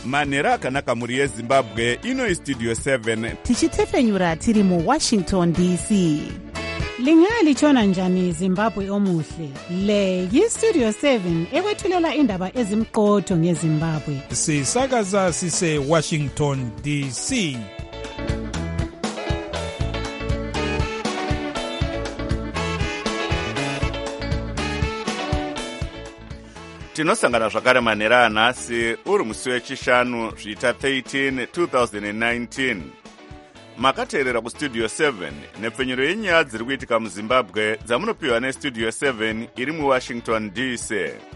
manhero akanaka mhuri yezimbabwe. Ino istudio 7 tichitefenyura tiri muwashington dc. Lingalitshona njani Zimbabwe omuhle? Le yistudio 7 ekwethulela indaba ezimqotho ngeZimbabwe. Sisakaza sise Washington DC. tinosangana zvakare manhero anhasi uri musi wechishanu zviita 13 2019. Makateerera kustudio 7 nepfenyuro yenyaya dziri kuitika muzimbabwe dzamunopiwa nestudio 7 iri muwashington dc.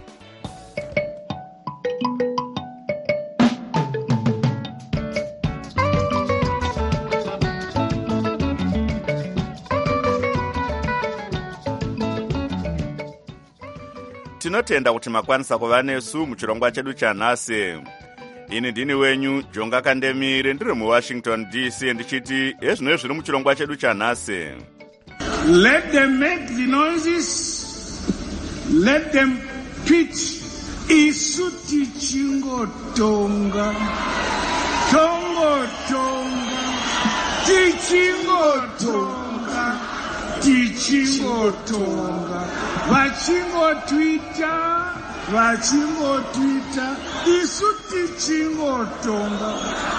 Tinotenda kuti makwanisa kuva nesu muchirongwa chedu chanhasi. Ini ndini wenyu Jonga Kandemire ndiri muWashington DC ndichiti ezvino zviri muchirongwa chedu chanhasi. Let them make the noises. Let them pitch. Isu tichingotonga. Tongotonga. Tichingotonga. Tichingotonga. Vachingotwita. Isu tichingotonga.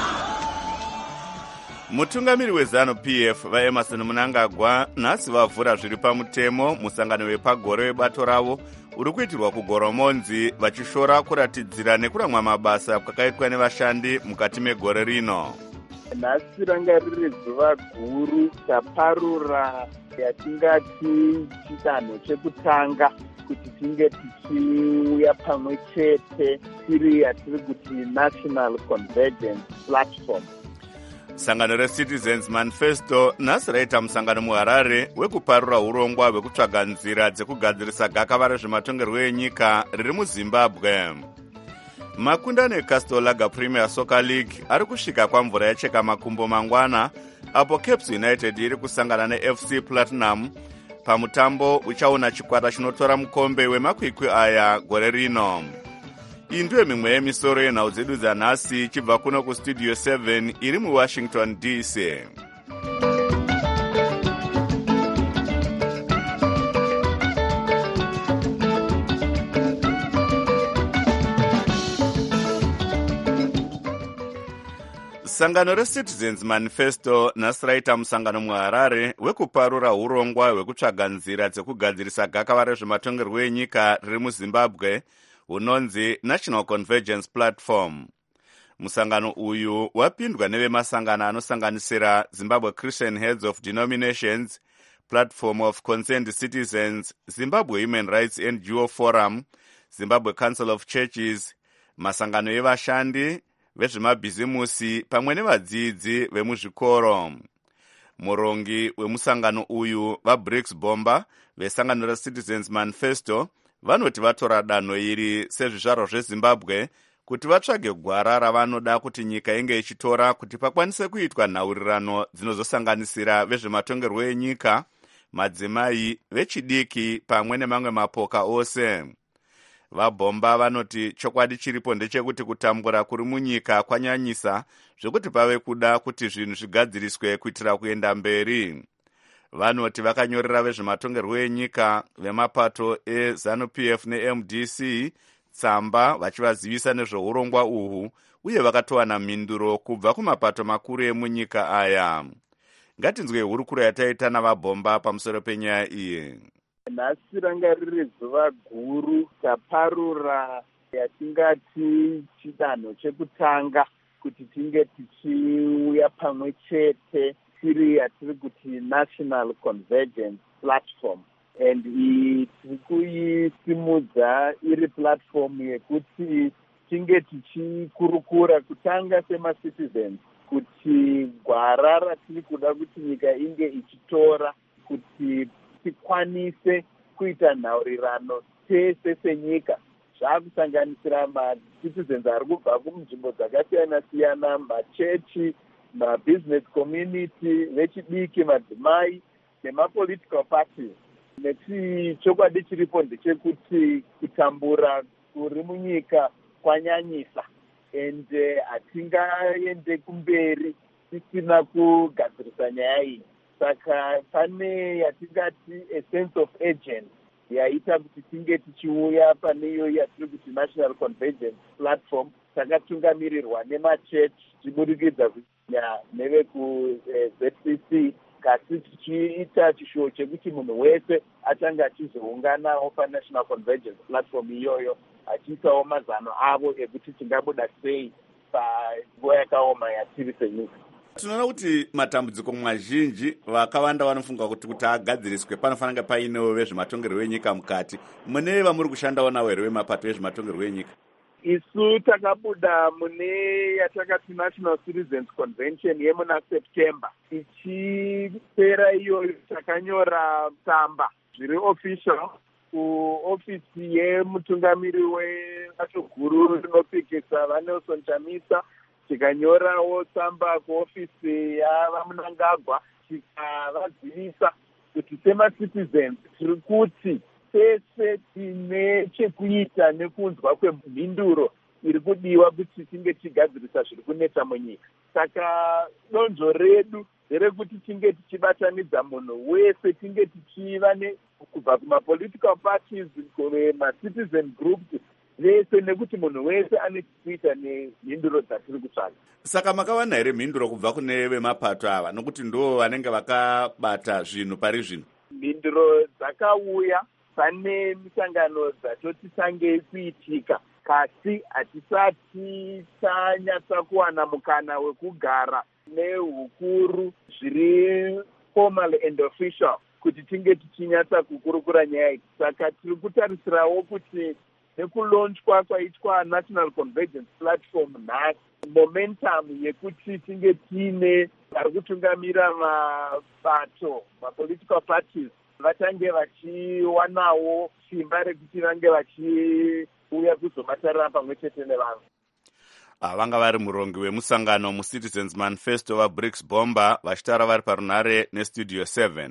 Mutungamiri weZanu-PF vaEmerson Mnangagwa nhasi vavhura zviri pamutemo musangano wepagore webato ravo uri kuitirwa kuGoromonzi vachishora kuratidzira nekuramwa mabasa kwakaitwa nevashandi mukati megore rino. Nhasi ranga riri zuva guru taparura yatingati chidanho chekutanga kuti tinge tichiuya pamwe chete tiri yatiri kuti National Convergence Platform. Sangano reCitizens Manifesto nhasi raita musangano muHarare wekuparura urongwa hwekutsvaga nzira dzekugadzirisa gakava rezvematongerwo enyika riri muZimbabwe. Makundano eCastle Lager Premier Soccer League ari kusvika kwamvura yacheka makumbo mangwana apo Caps United iri kusangana neFC Platinum pamutambo uchaona chikwata chinotora mukombe wemakwikwi aya gore rino. Iyi ndiyo mimwe yemisoro yenhau dzedu dzanhasi chibva kuno kustudio 7 iri muWashington DC. Sangano reCitizens Manifesto nhasi raita musangano muHarare wekuparura urongwa hwekutsvaga nzira dzekugadzirisa gakava rezvematongerwo enyika riri muZimbabwe unonzi National Convergence Platform. Musangano uyu wapindwa nevemasangano anosanganisira Zimbabwe Christian Heads of Denominations, Platform of Concerned Citizens, Zimbabwe Human Rights NGO Forum, Zimbabwe Council of Churches, masangano evashandi vezvemabhizimusi pamwe nevadzidzi vemuzvikoro. Murongi wemusangano uyu vaBriggs Bomba vesangano reCitizens Manifesto vanoti vatora danho iri sezvizvarwa zveZimbabwe kuti vatsvage gwara ravanoda kuti nyika inge ichitora kuti pakwanise kuitwa nhaurirano dzinozosanganisira vezvematongerwo enyika, madzimai, vechidiki pamwe nemamwe mapoka ose. VaBomba vanoti chokwadi chiripo ndechekuti kutambura kuri munyika kwanyanyisa zvekuti pave kuda kuti zvinhu zvigadziriswe kuitira kuenda mberi. Vanoti vakanyorera vezvematongerwo enyika vemapato eZanu-PF neMDC tsamba vachivazivisa nezveurongwa uhu uye vakatowana mhinduro kubva kumapato makuru emunyika aya. Ngatinzwe hurukuro yataita navaBomba pamusoro penyaya iyi. Nhasi ranga riri zuva guru taparura yatingati chidanho chekutanga kuti tinge tichiuya pamwe chete tiri yatiri kuti National Convergence Platform. And tiri kuisimudza iri platform yekuti tinge tichikurukura kutanga sema-citizens kuti gwara ratiri kuda kuti nyika inge ichitora kuti tikwanise kuita nhaurirano tese senyika, zvakusanganisira ma-citizens ari kubva kunzvimbo dzakasiyana-siyana, machechi, ma-business community, vechidiki, madzimai nema-political parties. Nekuti chokwadi chiripo ndechekuti kutambura kuri munyika kwanyanyisa. ende hatingaende kumberi tisina kugadzirisa nyaya iyi. Saka pane yatingati a sense of urgency yaita kuti tinge tichiuya pane iyo yatiri kuti National Convergence Platform, takatungamirirwa nemachechi tichibudikidza kunya nevekuZCC, kasi tichiita chishuwo chekuti munhu wese atanga achizounganawo paNational Convergence Platform iyoyo achiisawo mazano avo ekuti tingabuda sei panguva yakaoma yatiri senyika. Tinoona kuti matambudziko mazhinji vakawanda vanofunga kuti agadziriswe panofanira painewo vezvematongerwo enyika mukati. Mune vamuri kushandawo navo here vemapato vezvematongerwo enyika? Isu takabuda mune yatakati National Citizens Convention yemuna September. Ichipera iyoyo takanyora tsamba zviri official kuofisi yemutungamiri webato guru rinopikisa vaNelson Chamisa, tikanyorawo tsamba kuofisi yavaMnangagwa tikavazivisa kuti semacitizens tiri kuti sese tine chekuita nekunzwa kwemhinduro iri kudiwa kuti tinge tigadzirisa zviri kunetsa munyika. Saka donzvo redu nderekuti tinge tichibatanidza munhu wese, tinge tichiva kubva kumapolitical parties, kuma-citizen groups vese, nekuti munhu wese ane chekuita nemhinduro dzatiri kutsvaga. Saka makawana here mhinduro kubva kune vemapato ava, nokuti ndo vanenge vakabata zvinhu pari zvino? Mhinduro dzakauya, pane misangano dzatoti tangei kuitika, kasi hatisati tanyatsa kuwana mukana wekugara nehukuru zviri formal and official kuti tinge tichinyatsa kukurukura nyaya iyi. Saka tiri kutarisirawo kuti nekulonchwa kwaitwa National Convergence Platform nhasi, momentum yekuti tinge tiine vari kutungamira mabato, mapolitical parties, vatange vachiwanawo simba rekuti vange vachiuya kuzobatarira pamwe chete nevanhu. Vanga vari murongi wemusangano muCitizens Manifesto vaBricks Bomba vachitaura vari parunare neStudio 7.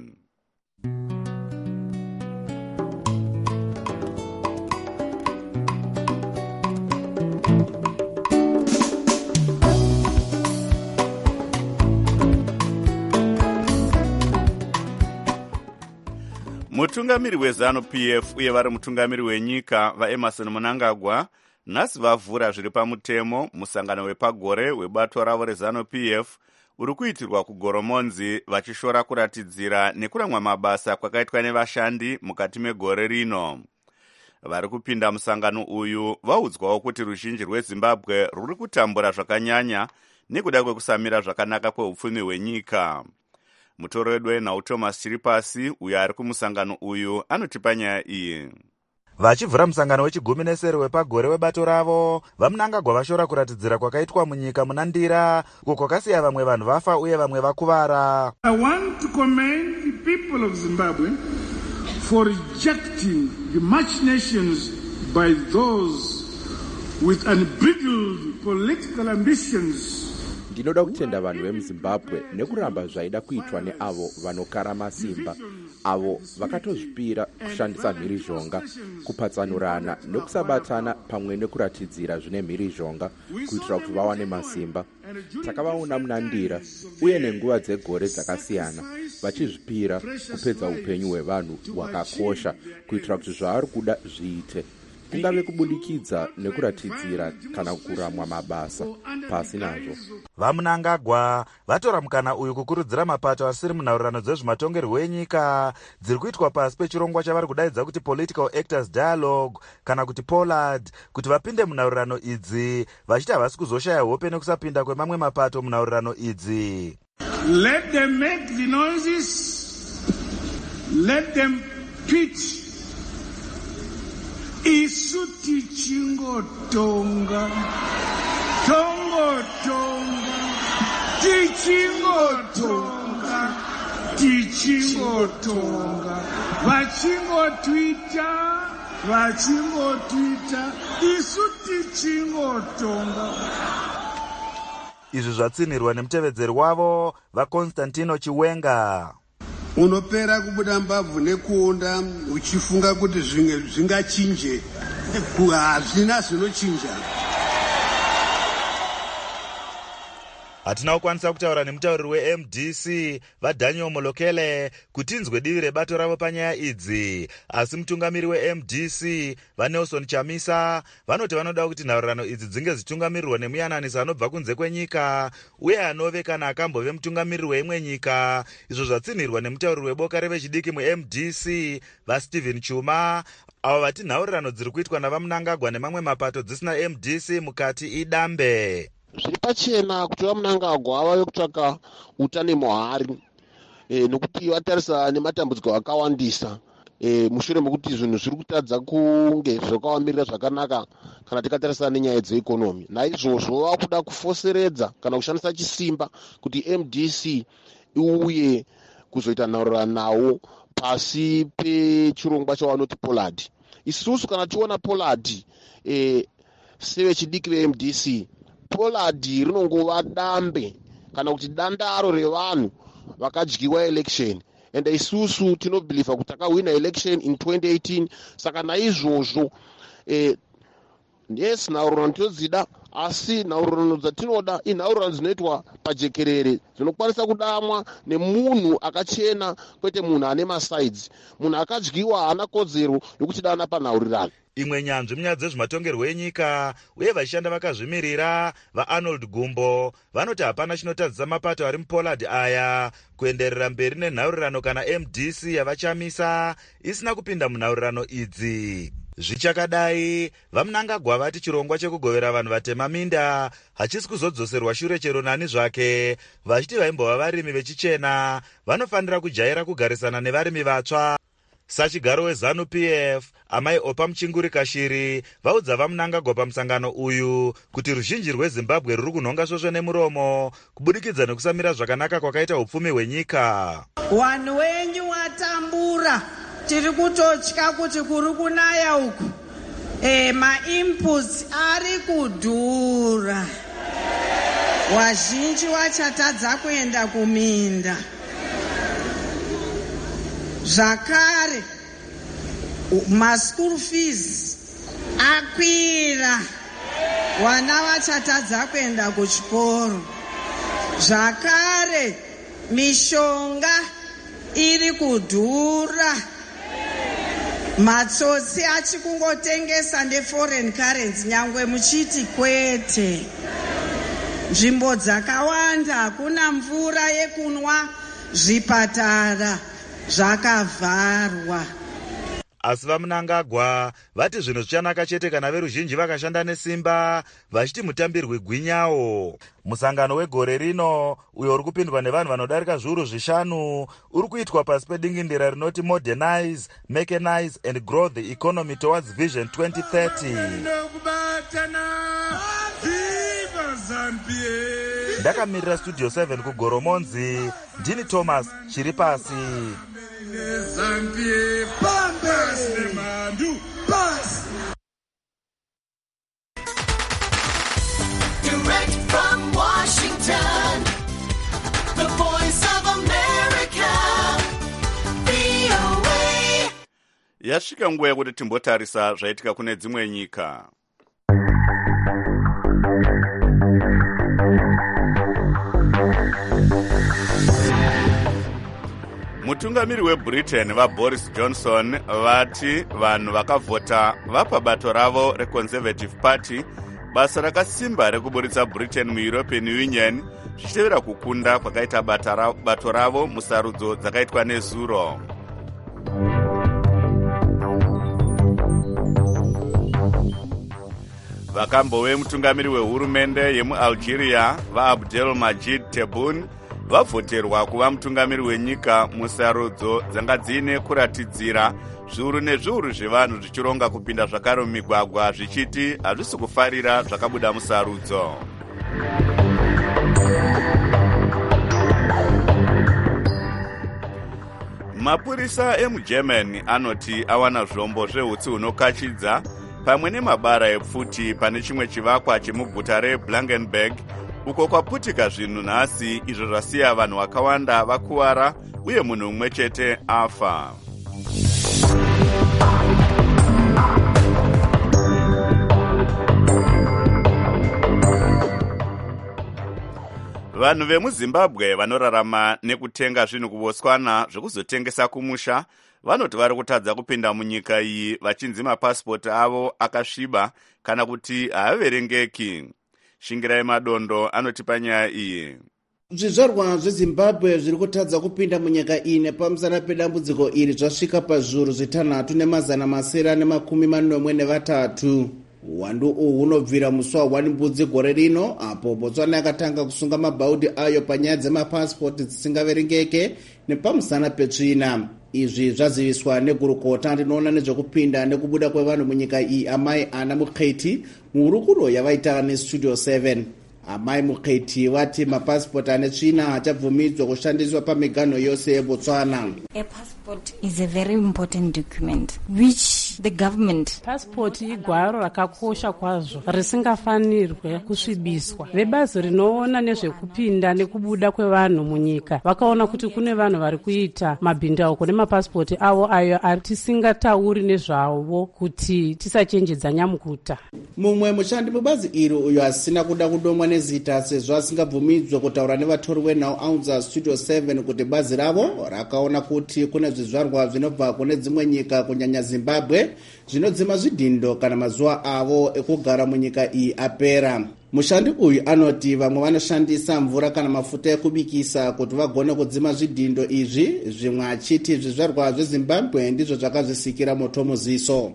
Mutungamiri weZANU-PF uye vari mutungamiri wenyika vaEmerson Mnangagwa nhasi vavhura zviri pamutemo musangano wepagore webato ravo reZANU-PF uri kuitirwa kuGoromonzi, vachishora kuratidzira nekuramwa mabasa kwakaitwa nevashandi mukati megore rino. Vari kupinda musangano uyu vaudzwawo kuti ruzhinji rweZimbabwe ruri kutambura zvakanyanya nekuda kwekusamira zvakanaka kweupfumi hwenyika. Mutoro wedu nauthomas Chiripasi uyo ari kumusangano uyu anotipa nyaya iyi. Vachivhura musangano wechigumi nesere wepagore webato ravo, vaMnangagwa vashora kuratidzira kwakaitwa munyika muna ndira uko kwakasiya vamwe vanhu vafa uye vamwe vakuvara. I want to commend the people of Zimbabwe for rejecting the machinations by those with unbridled political ambitions. Ndinoda kutenda vanhu vemuZimbabwe nekuramba zvaida kuitwa neavo vanokara masimba, avo vakatozvipira kushandisa mhirizhonga, kupatsanurana nekusabatana pamwe nekuratidzira zvine mhirizhonga kuitira kuti vawane masimba. Takavaona muna ndira uye nenguva dzegore dzakasiyana vachizvipira kupedza upenyu hwevanhu hwakakosha kuitira kuti zvavari kuda zviite, kungave kubudikidza nekuratidzira kana kuramwa mabasa pasi nazvo. VaMnangagwa vatora mukana uyu kukurudzira mapato asiri munhaurirano dzezvematongerwo enyika dziri kuitwa pasi pechirongwa chavari kudaidza kuti Political Actors Dialogue kana kuti POLAD kuti vapinde munhaurirano idzi, vachiti havasi kuzoshaya hope nekusapinda kwemamwe mapato munhaurirano idzi. Let them make the noises, let them pitch. Isu tichingotonga, tongotonga, tichingotonga, tichingotonga, vachingotwita, isu tichingotonga. Izvi zvatsinirwa nemutevedzeri wavo vaConstantino Chiwenga. Unopera kubuda mbabvu nekuonda uchifunga kuti zvingachinje, hazvina zvinochinja. hatina kukwanisa kutaura nemutauriri weMDC vaDaniel Molokele kuti inzwe divi rebato ravo panyaya idzi, asi mutungamiri weMDC vaNelson Chamisa vanoti vanoda kuti nhaurirano idzi dzinge zitungamirirwa nemuyananisi anobva kunze kwenyika uye anove kana akambove mutungamiriri weimwe nyika, izvo zvatsinhirwa nemutauriri weboka revechidiki muMDC vaStephen Chuma, avo vati nhaurirano dziri kuitwa navaMnangagwa nemamwe mapato dzisina MDC mukati idambe. Zviri pachena kuti vaMnangagwa vave kutsvaka utano muhari nokuti vatarisa nematambudziko akawandisa mushure mekuti zvinhu zviri kutadza kunge zvakawamirira zvakanaka kana tikatarisa nenyaya dzeikonomi. Naizvozvo vakuda kufoseredza kana kushandisa chisimba kuti MDC iuye kuzoita nhaurirano nawo pasi pechirongwa chavanoti Pollard. Isusu kana tiona Pollard sevechidiki veMDC, Pollard rinongova dambe kana kuti dandaro revanhu vakadyiwa election, and isusu tinobhiliva kuti takawina election in 2018. Saka naizvozvo yes, nhaurirano todzida, asi nhaurirano dzatinoda inhaurirano dzinoitwa pajekerere, dzinokwanisa kudamwa nemunhu akachena, kwete munhu ane masides. Munhu akadyiwa haana kodzero yokuti dana panhaurirano. Imwe nyanzvi munyaya dzezvematongerwo enyika uye vachishanda vakazvimirira vaArnold Gumbo vanoti hapana chinotadzisa mapato ari muPollard aya kuenderera mberi nenhaurirano kana MDC yavachamisa isina kupinda munhaurirano idzi. Zvichakadai, vaMnangagwa vati chirongwa chekugovera vanhu vatema minda hachisi kuzodzoserwa shure chero nani zvake, vachiti vaimbova varimi vechichena vanofanira kujaira kugarisana nevarimi vatsva. Sachigaro weZanu PF Amai Opa Muchinguri Kashiri vaudza vaMnangagwa pamusangano uyu kuti ruzhinji rweZimbabwe ruri kunhonga svosvo nemuromo kubudikidza nekusamira zvakanaka kwakaita upfumi hwenyika. Wanhu wenyu watambura, tiri kutotya kuti kuri kunaya uku ma-inputs ari kudhura, wazhinji wachatadza kuenda kuminda. Zvakare ma-school fees akwira, vana vachatadza kuenda kuchikoro. Zvakare mishonga iri kudhura, matsotsi achikungotengesa neforeign currency nyangwe muchiti kwete. Nzvimbo dzakawanda hakuna mvura yekunwa, zvipatara zvakavharwa. Asi vaMnangagwa vati zvinhu zvichanaka chete kana veruzhinji vakashanda nesimba vachiti mutambirwi gwinyawo. Musangano wegore rino uyo uri kupindwa nevanhu vanodarika zviuru 5 uri kuitwa pasi pedingindira rinoti Modernize, Mechanize and Grow the Economy Towards Vision 2030. Ndakamirira Studio 7 kuGoromonzi, ndini Thomas Chiripasi. Direct from Washington, the voice of America, VOA. Yasvika nguva yekuti timbotarisa zvaitika kune dzimwe nyika. Mutungamiri weBritain vaBoris Johnson vati vanhu vakavhota vapa bato ravo reConservative Party basa rakasimba rekuburitsa Britain muEuropean Union zvichitevera kukunda kwakaita bato ravo musarudzo dzakaitwa nezuro. Vakambove mutungamiri wehurumende yemuAlgeria vaAbdelmajid Tebboune vavhoterwa kuva mutungamiri wenyika musarudzo dzanga dziine kuratidzira zviuru nezviuru zvevanhu zvichironga kupinda zvakare mumigwagwa zvichiti hazvisi kufarira zvakabuda musarudzo. Mapurisa emuGermany anoti awana zvombo zvehutsi hunokachidza pamwe nemabara epfuti pane chimwe chivakwa chemuguta reBlankenberg uko kwaputika zvinhu nhasi izvo zvasiya vanhu vakawanda vakuwara uye munhu umwe chete afa. Vanhu vemuZimbabwe vanorarama nekutenga zvinhu kuBotswana zvekuzotengesa kumusha vanoti vari kutadza kupinda munyika iyi vachinzi mapasipoti avo akasviba kana kuti haaverengeki. Shingirai Madondo anotipa nyaya iyi. Zvizvarwa zveZimbabwe zviri kutadza kupinda munyika iyi nepamusana pedambudziko iri zvasvika pazviuru 6,943. Uwandu uhu hunobvira musi wa1 Mbudzi gore rino apo Botswana yakatanga kusunga mabhaudhi ayo panyaya dzemapasipoti dzisingaverengeke nepamusana petsvina. Izvi zvaziviswa negurukota rinoona nezvekupinda nekubuda kwevanhu munyika iyi Amai Ana Mukheti muhurukuro yavaita neStudio 7. Amai Mukheti vati mapasipoti ane tsvina achabvumidzwa kushandiswa pamiganho yose yeBotswana. A passport is a very important document which the government. Passport igwaro rakakosha kwazvo risingafanirwe kusvibiswa. Vebazi rinoona nezvekupinda nekubuda kwevanhu munyika vakaona kuti kune vanhu vari kuita mabhindauko nemapasipoti avo ayo atisingatauri nezvavo kuti tisachenjedza nyamukuta. Mumwe mushandi mubazi iri uyo asina kuda kudomwa nezita sezvo asingabvumidzwe kutaura nevatori wenhau audza Studio 7 kuti bazi ravo rakaona kuti kune zvizvarwa zvinobva kune dzimwe nyika kunyanya Zimbabwe zvinodzima zvidhindo kana mazuva avo ekugara munyika iyi apera. Mushandi uyu anoti vamwe vanoshandisa mvura kana mafuta ekubikisa kuti vagone kudzima zvidhindo izvi, zvimwe achiti zvizvarwa zveZimbabwe ndizvo zvakazvisikira moto muziso.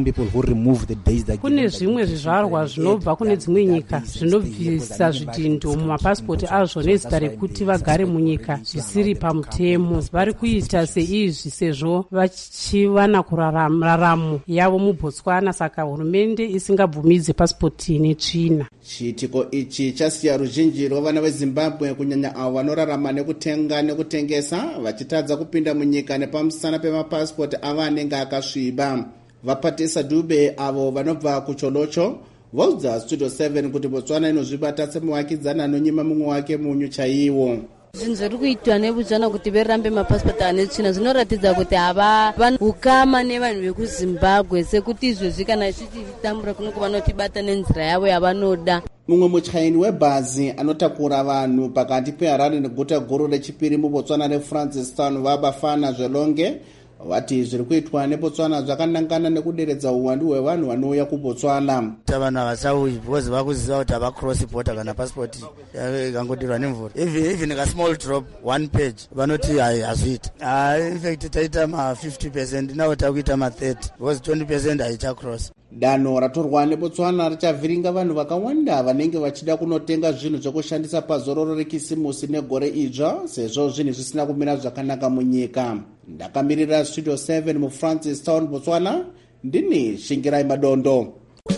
Kune zvimwe zvizvarwa zvinobva kune dzimwe nyika zvinobvisa zvidhindo mumapasipoti azvo nezita rekuti vagare munyika zvisiri pamutemo. Vari kuita seizvi sezvo vachiwana kuraramo yavo muBotswana, saka hurumende isingabvumidze pasipoti netsvina. Chiitiko ichi chasiya ruzhinji rwevana veZimbabwe kunyanya avo vanorarama nekutenga nekutengesa vachitadza kupinda munyika nepamusana pemapasipoti avo anenge akasviba. Vapatisa Dube avo vanobva kuCholocho vaudza Studio 7 kuti Botswana inozvibata semuvakidzana anonyima mumwe wake munyu chaiwo. Zvinhu zviri kuitwa neBotswana kuti verambe mapasipoti ane tsvina zvinoratidza kuti hava ukama nevanhu vekuZimbabwe sekuti izvezvi kana ichititambura kunenge vanotibata nenzira yavo yavanoda. Mumwe muchaini webhazi anotakura vanhu pakati peHarare neguta guru rechipiri muBotswana reFrancistown vaBafana Zvelonge vati zviri kuitwa neBotswana zvakanangana nekuderedza uwandu hwevanhu vanouya kuBotswana. Vanhu havachauyi because vakuziva kuti havacross border kana passport ikangodirwa nemvura. Even a small drop, 1 page, vanoti hazviiti. In fact, taita ma50%, now takuita ma30 because 20% haichacross. Danho ratorwa neBotswana richavhiringa vanhu vakawanda vanenge vachida kunotenga zvinhu zvekushandisa pazororo rekisimusi negore idzva sezvo zvinhu zvisina kumira zvakanaka munyika. Ndakamirira Studio 7 muFrancistown, Botswana, ndini Shingirai Madondo.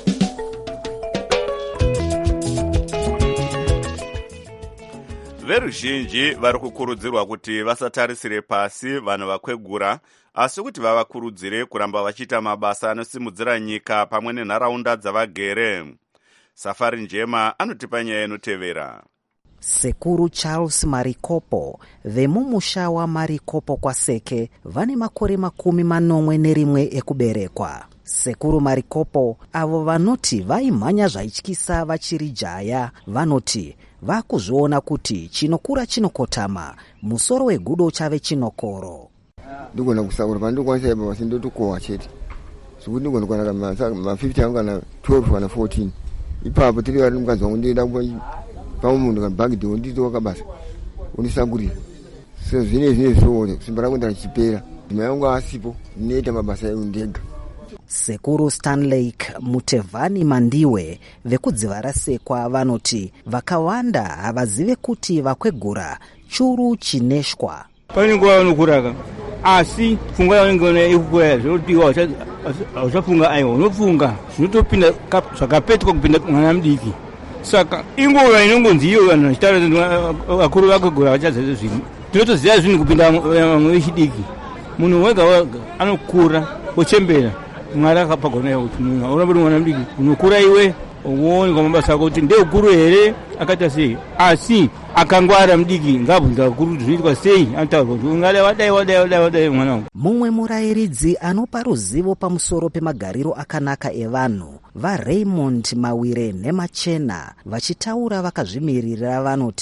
Veruzhinji vari kukurudzirwa kuti vasatarisire pasi vanhu vakwegura asi kuti vavakurudzire kuramba vachiita mabasa anosimudzira nyika pamwe nenharaunda dzavagere. Safari Njema anotipa nyaya inotevera. Sekuru Charles Marikopo vemumusha waMarikopo kwaSeke vane makore 41 ekuberekwa. Sekuru Marikopo avo vanoti vaimhanya zvaityisa vachiri jaya vanoti vakuzviona kuti chinokura chinokotama musoro wegudo chave chinokoro. Ndikona kusakura pandikwanisa ipa vasindotokohwa chete zvekuti ndikona kwana ma50 anga kana 12 kana 14 ipapo tiri vari mukadzi wangu ndienda pamwe munhu kabhagidhi wonditoka basa undisangurira sezvine zvoone simba rangu ndachipera ndima yangu asipo ndinoita mabasa edu ndega. Sekuru Stanley Mutevani Mandiwe vekudziva raSekwa vanoti vakawanda havazive kuti vakwegura churu chineshwa. Pane nguva vanokuraka asi pfungwa yavanenge ikukura zvinodiwa uchafunga aiwa unofunga zvinotopinda zvakapetwa kupinda mwana mudiki. Saka inguva inongonzi iyo vanhu vachitaura vakuru vakwegura vachaziva zvinhu tinotoziva zvinhu kupinda vamwe vechidiki. Munhu wega wega anokura ochembera Mwari akapagona kuti munhu unobudi mwana mudiki unokura iwe uone kwamabasa ako kuti ndeukuru here akaita sei asi akangwara mudiki ngabvunza vakuru zvinoitwa sei anotaurwa kuti ungada wadai mwana wangu. Mumwe murayiridzi anopa ruzivo pamusoro pemagariro akanaka evanhu vaRaymond Mawire neMachena vachitaura vakazvimirira vanoti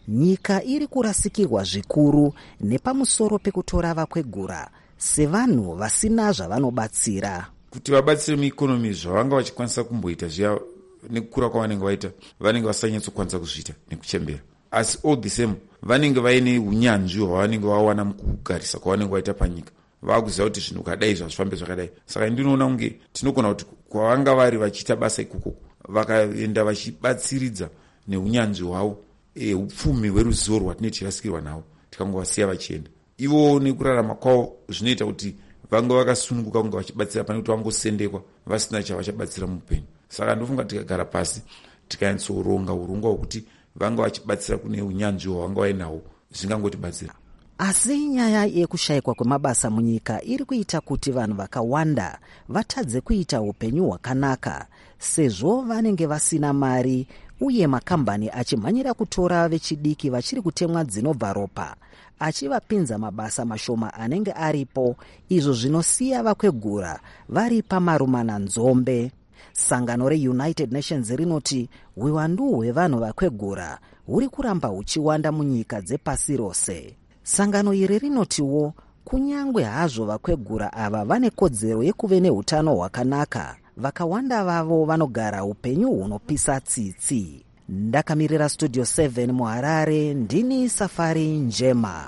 nyika iri kurasikirwa zvikuru nepamusoro pekutora vakwegura sevanhu vasina zvavanobatsira. Kuti vabatsire muikonomi zvavanga vachikwanisa kumboita zviya nekukura kwavanenge vaita, vanenge vasanyatsokwanisa kuzviita nekuchembera. Asi all the same vanenge vaine unyanzvi hwavanenge vawana mukugarisa kwavanenge vaita panyika. Vakuziva kuti zvinhu kadai zvazvifambe zvakadai. Saka ndinoona kunge tinogona kuti kwavanga vari vachiita basa ikoko vakaenda vachibatsiridza neunyanzvi hwavo, upfumi hweruzivo rwatinenge tichirasikirwa nawo, tikangovasiya vachienda. Ivo nekurarama kwavo zvinoita kuti vange vakasununguka kunge vachibatsira pane kuti vangosendekwa vasina chavachabatsira muupenyu. Saka ndofunga tikagara pasi tikanyatsoronga urongwa hwokuti vange vachibatsira kune unyanzvi hwavanga vainawo zvingangotibatsira. Asi nyaya yekushayikwa kwemabasa munyika iri kuita kuti vanhu vakawanda vatadze kuita upenyu hwakanaka sezvo vanenge vasina mari uye makambani achimhanyira kutora vechidiki vachiri kutemwa dzinobva ropa achivapinza mabasa mashoma anenge aripo, izvo zvinosiya vakwegura vari pamarumana nzombe. Sangano reUnited Nations rinoti uwandu hwevanhu vakwegura huri kuramba huchiwanda munyika dzepasi rose. Sangano iri rinotiwo kunyangwe hazvo vakwegura ava vane kodzero yekuve neutano hwakanaka, vakawanda vavo vanogara upenyu hunopisa tsitsi. Ndakamirira Studio 7 muHarare, ndini Safari Njema.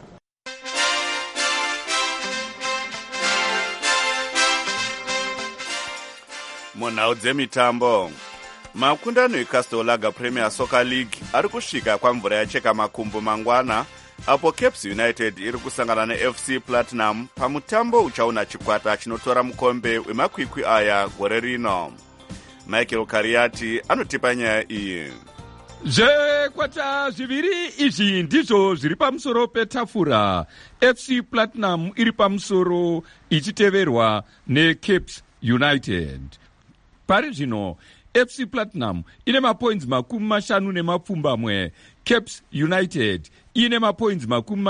Munhau dzemitambo, makundano eCastle Lager Premier Soccer League ari kusvika kwamvura yacheka makumbo mangwana, apo Caps United iri kusangana neFC Platinum pamutambo uchaona chikwata chinotora mukombe wemakwikwi aya gore rino. Michael Kariati anotipa nyaya iyi. Zvekwata zviviri izvi ndizvo zviri pamusoro petafura. FC Platinum iri pamusoro ichiteverwa neCaps United. Pari zvino FC Platinum ine mapoints 50 Caps United ine mapoints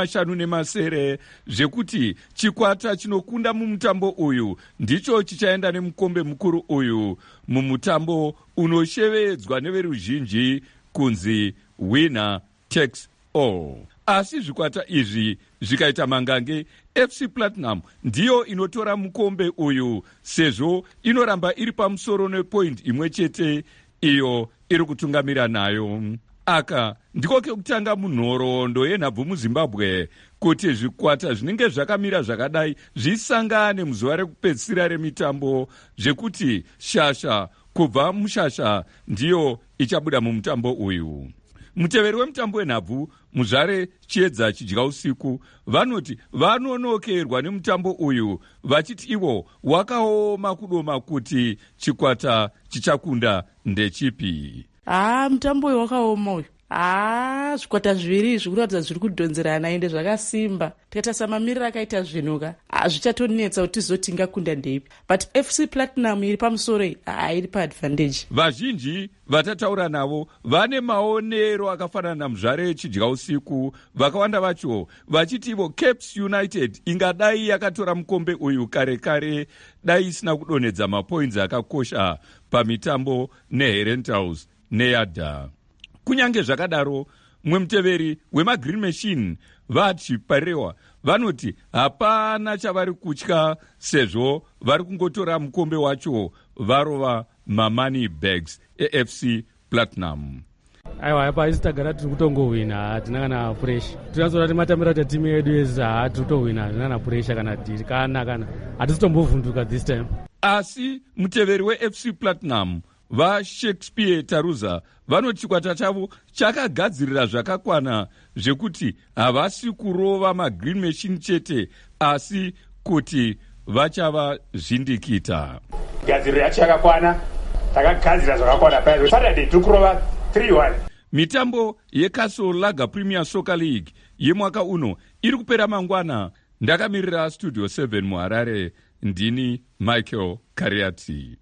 50 zvekuti chikwata chinokunda mumutambo uyu ndicho chichaenda nemukombe mukuru uyu mumutambo unoshevedzwa neveruzhinji kunzi winner takes all. Asi zvikwata izvi zvikaita mangange, FC Platinum ndiyo inotora mukombe uyu sezvo inoramba iri pamusoro nepoint imwe chete iyo iri kutungamira nayo. Aka ndiko kekutanga munhoroondo yenhabvu muZimbabwe kuti zvikwata zvinenge zvakamira zvakadai zvisangane muzuva rekupedzisira remitambo, zvekuti shasha kubva mushasha ndiyo ichabuda mumutambo uyu. Muteveri wemutambo wenhabvu muzvare chiedza chidya usiku vanoti vanonokerwa nemutambo uyu vachiti ivo wakaoma kudoma kuti chikwata chichakunda ndechipi. Mutambo uyu wakaoma uyu. Zvikwata zviviri zvikuratidza zviri kudhonzerana ende zvakasimba. Tikatarisa mamiriro akaita zvinuka zvichatonetsa kuti tizoti ingakunda ndeipi. But FC Platinum iri pamusoro iri paadvantage. Vazhinji vatataura navo vane maonero akafanana muzvare chidya usiku, vakawanda vacho vachiti ivo Caps United ingadai yakatora mukombe uyu kare kare dai isina kudonedza mapoints akakosha pamitambo neHerentals neyadha. Kunyange zvakadaro, mwemuteveri wemaGreen Machine vachiparewa vanoti hapana chavari kutya sezvo vari kungotora mukombe wacho varova mamoney bags eFC Platinum. Aiwa, hapa isi tagara tiri kutongohwina, hatina kana puresha. Tinozoona kuti matambiro kuti timu yedu yezi hatiri kutohwina, hatina kana puresha kana dhiri kana hatisi tombovhunduka this time. Asi muteveri weFC Platinum vaShakespeare Taruza vanoti chikwata chavo chakagadzirira zvakakwana zvekuti havasi kurova maGreen Machine chete asi kuti vachava zvindikita. Gadzirira chakakwana, takagadzira zvakakwana paizo. Saturday tiri kurova 3-1. Mitambo yeCastle Lager Premier Soccer League yemwaka uno iri kupera mangwana. Ndakamirira Studio 7 muHarare, ndini Michael Kariati.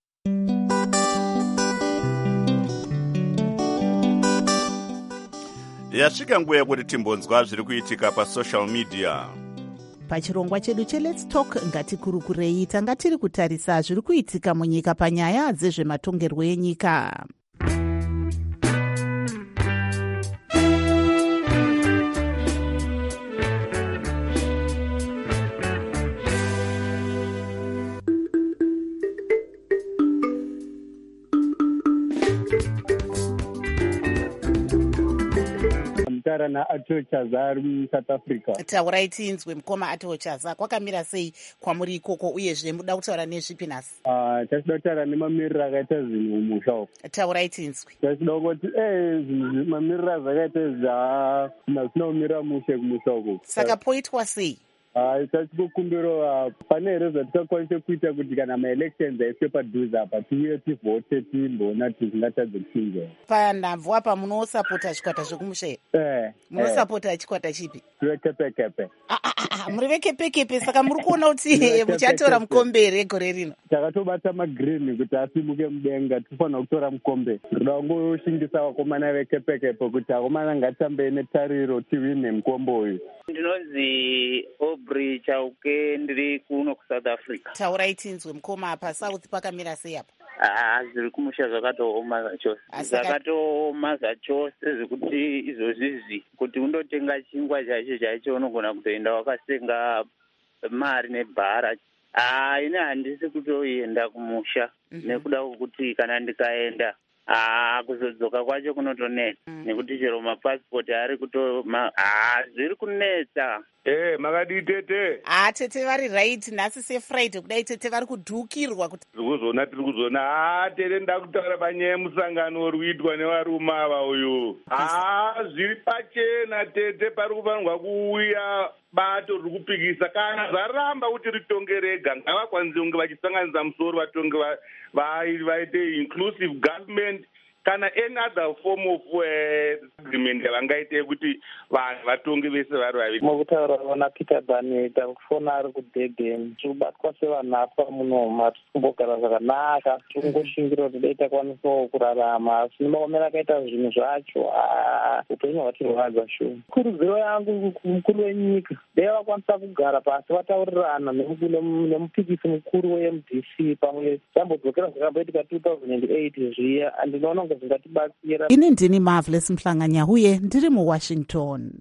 Yasvika nguva yekuti timbonzwa zviri kuitika pasocial media. Pachirongwa chedu cheLet's Talk ngatikurukurei tanga tiri kutarisa zviri kuitika munyika panyaya dzezvematongerwo enyika. kutaura naatochaza ari musouth africa. Taurai tinzwe mukoma atochaza, kwakamira sei kwamuri ikoko uyezve muda kutaura nezvipi nhasi? Tachida kutaura nemamiriro akaita zvinhu mumusha uko. Taurai tinzwe. Tachida kuti mamiriro azvakaita zvisina kumirira mushe kumusha uko. Saka poitwa sei? Tachikukumbira pane here zvatingakwanisa kuita kuti kana maelections aiswe padhuze apa tiuye tivhote timboona kuti zvingatadze kuchinja. Panhabvu apa munosapota chikwata zvekumushe? Munosapota chikwata chipi? Vekepekepe. Muri vekepekepe, saka muri kuona kuti muchatora mukombe regore rino? Takatobata magreen kuti asimuke mudenga, tifanira kutora mukombe. Ndoda kungoshingisa vakomana vekepekepe kuti vakomana ngatitambe netariro tiwine mukombe uyu. Ndinonzi Aubrey Chauke, ndiri kuno kuSouth Africa. Taurai tinzwe mukoma apa South pakamira sei apa? Zviri kumusha zvakatooma zvachose. Zvakatooma zvachose zvekuti izvozvizvi kuti undotenga chingwa chaicho unogona kutoenda wakasenga mari nebhara. Ine handisi kutoenda kumusha nekuda kwokuti kana ndikaenda kuzodzoka kwacho kunotonetsa nekuti chero mapasipoti ari zviri kunetsa. Makadii tete? Tete vari right nhasi seFriday kudai tete vari kudhukirwa kuti tikuzona tete ndakutaura panyaya yemusangano uri kuitwa nevarume ava uyu. Zviri pachena tete, pari kufanirwa kuuya bato riri kupikisa kana zvaramba kuti ritonge rega ngavakwanise kunge vachisanganisa musoro vatonge vaite inclusive government kana any other form of agreement yavangaite kuti vanhu vatonge vese vari vaviri. Mukutaura vona Peter Bani takufona ari kudhegen tikubatwa sevanhu apa muno matikumbogara zvakanaka tikungoshingira kuti dai takwanisawo kurarama asi nemaomero akaita zvinhu zvacho upenyu hwatirwadza shuwa. Kurudziro yangu kumukuru wenyika dai vakwanisa kugara pasi vataurirana nemupikisi mukuru weMDC pamwe tambodzokera zvakamboitika 2008 zviya andinoona kunge zvingatibatsira. Ini ndini Marvelous Mhlanganya uye ndiri muWashington.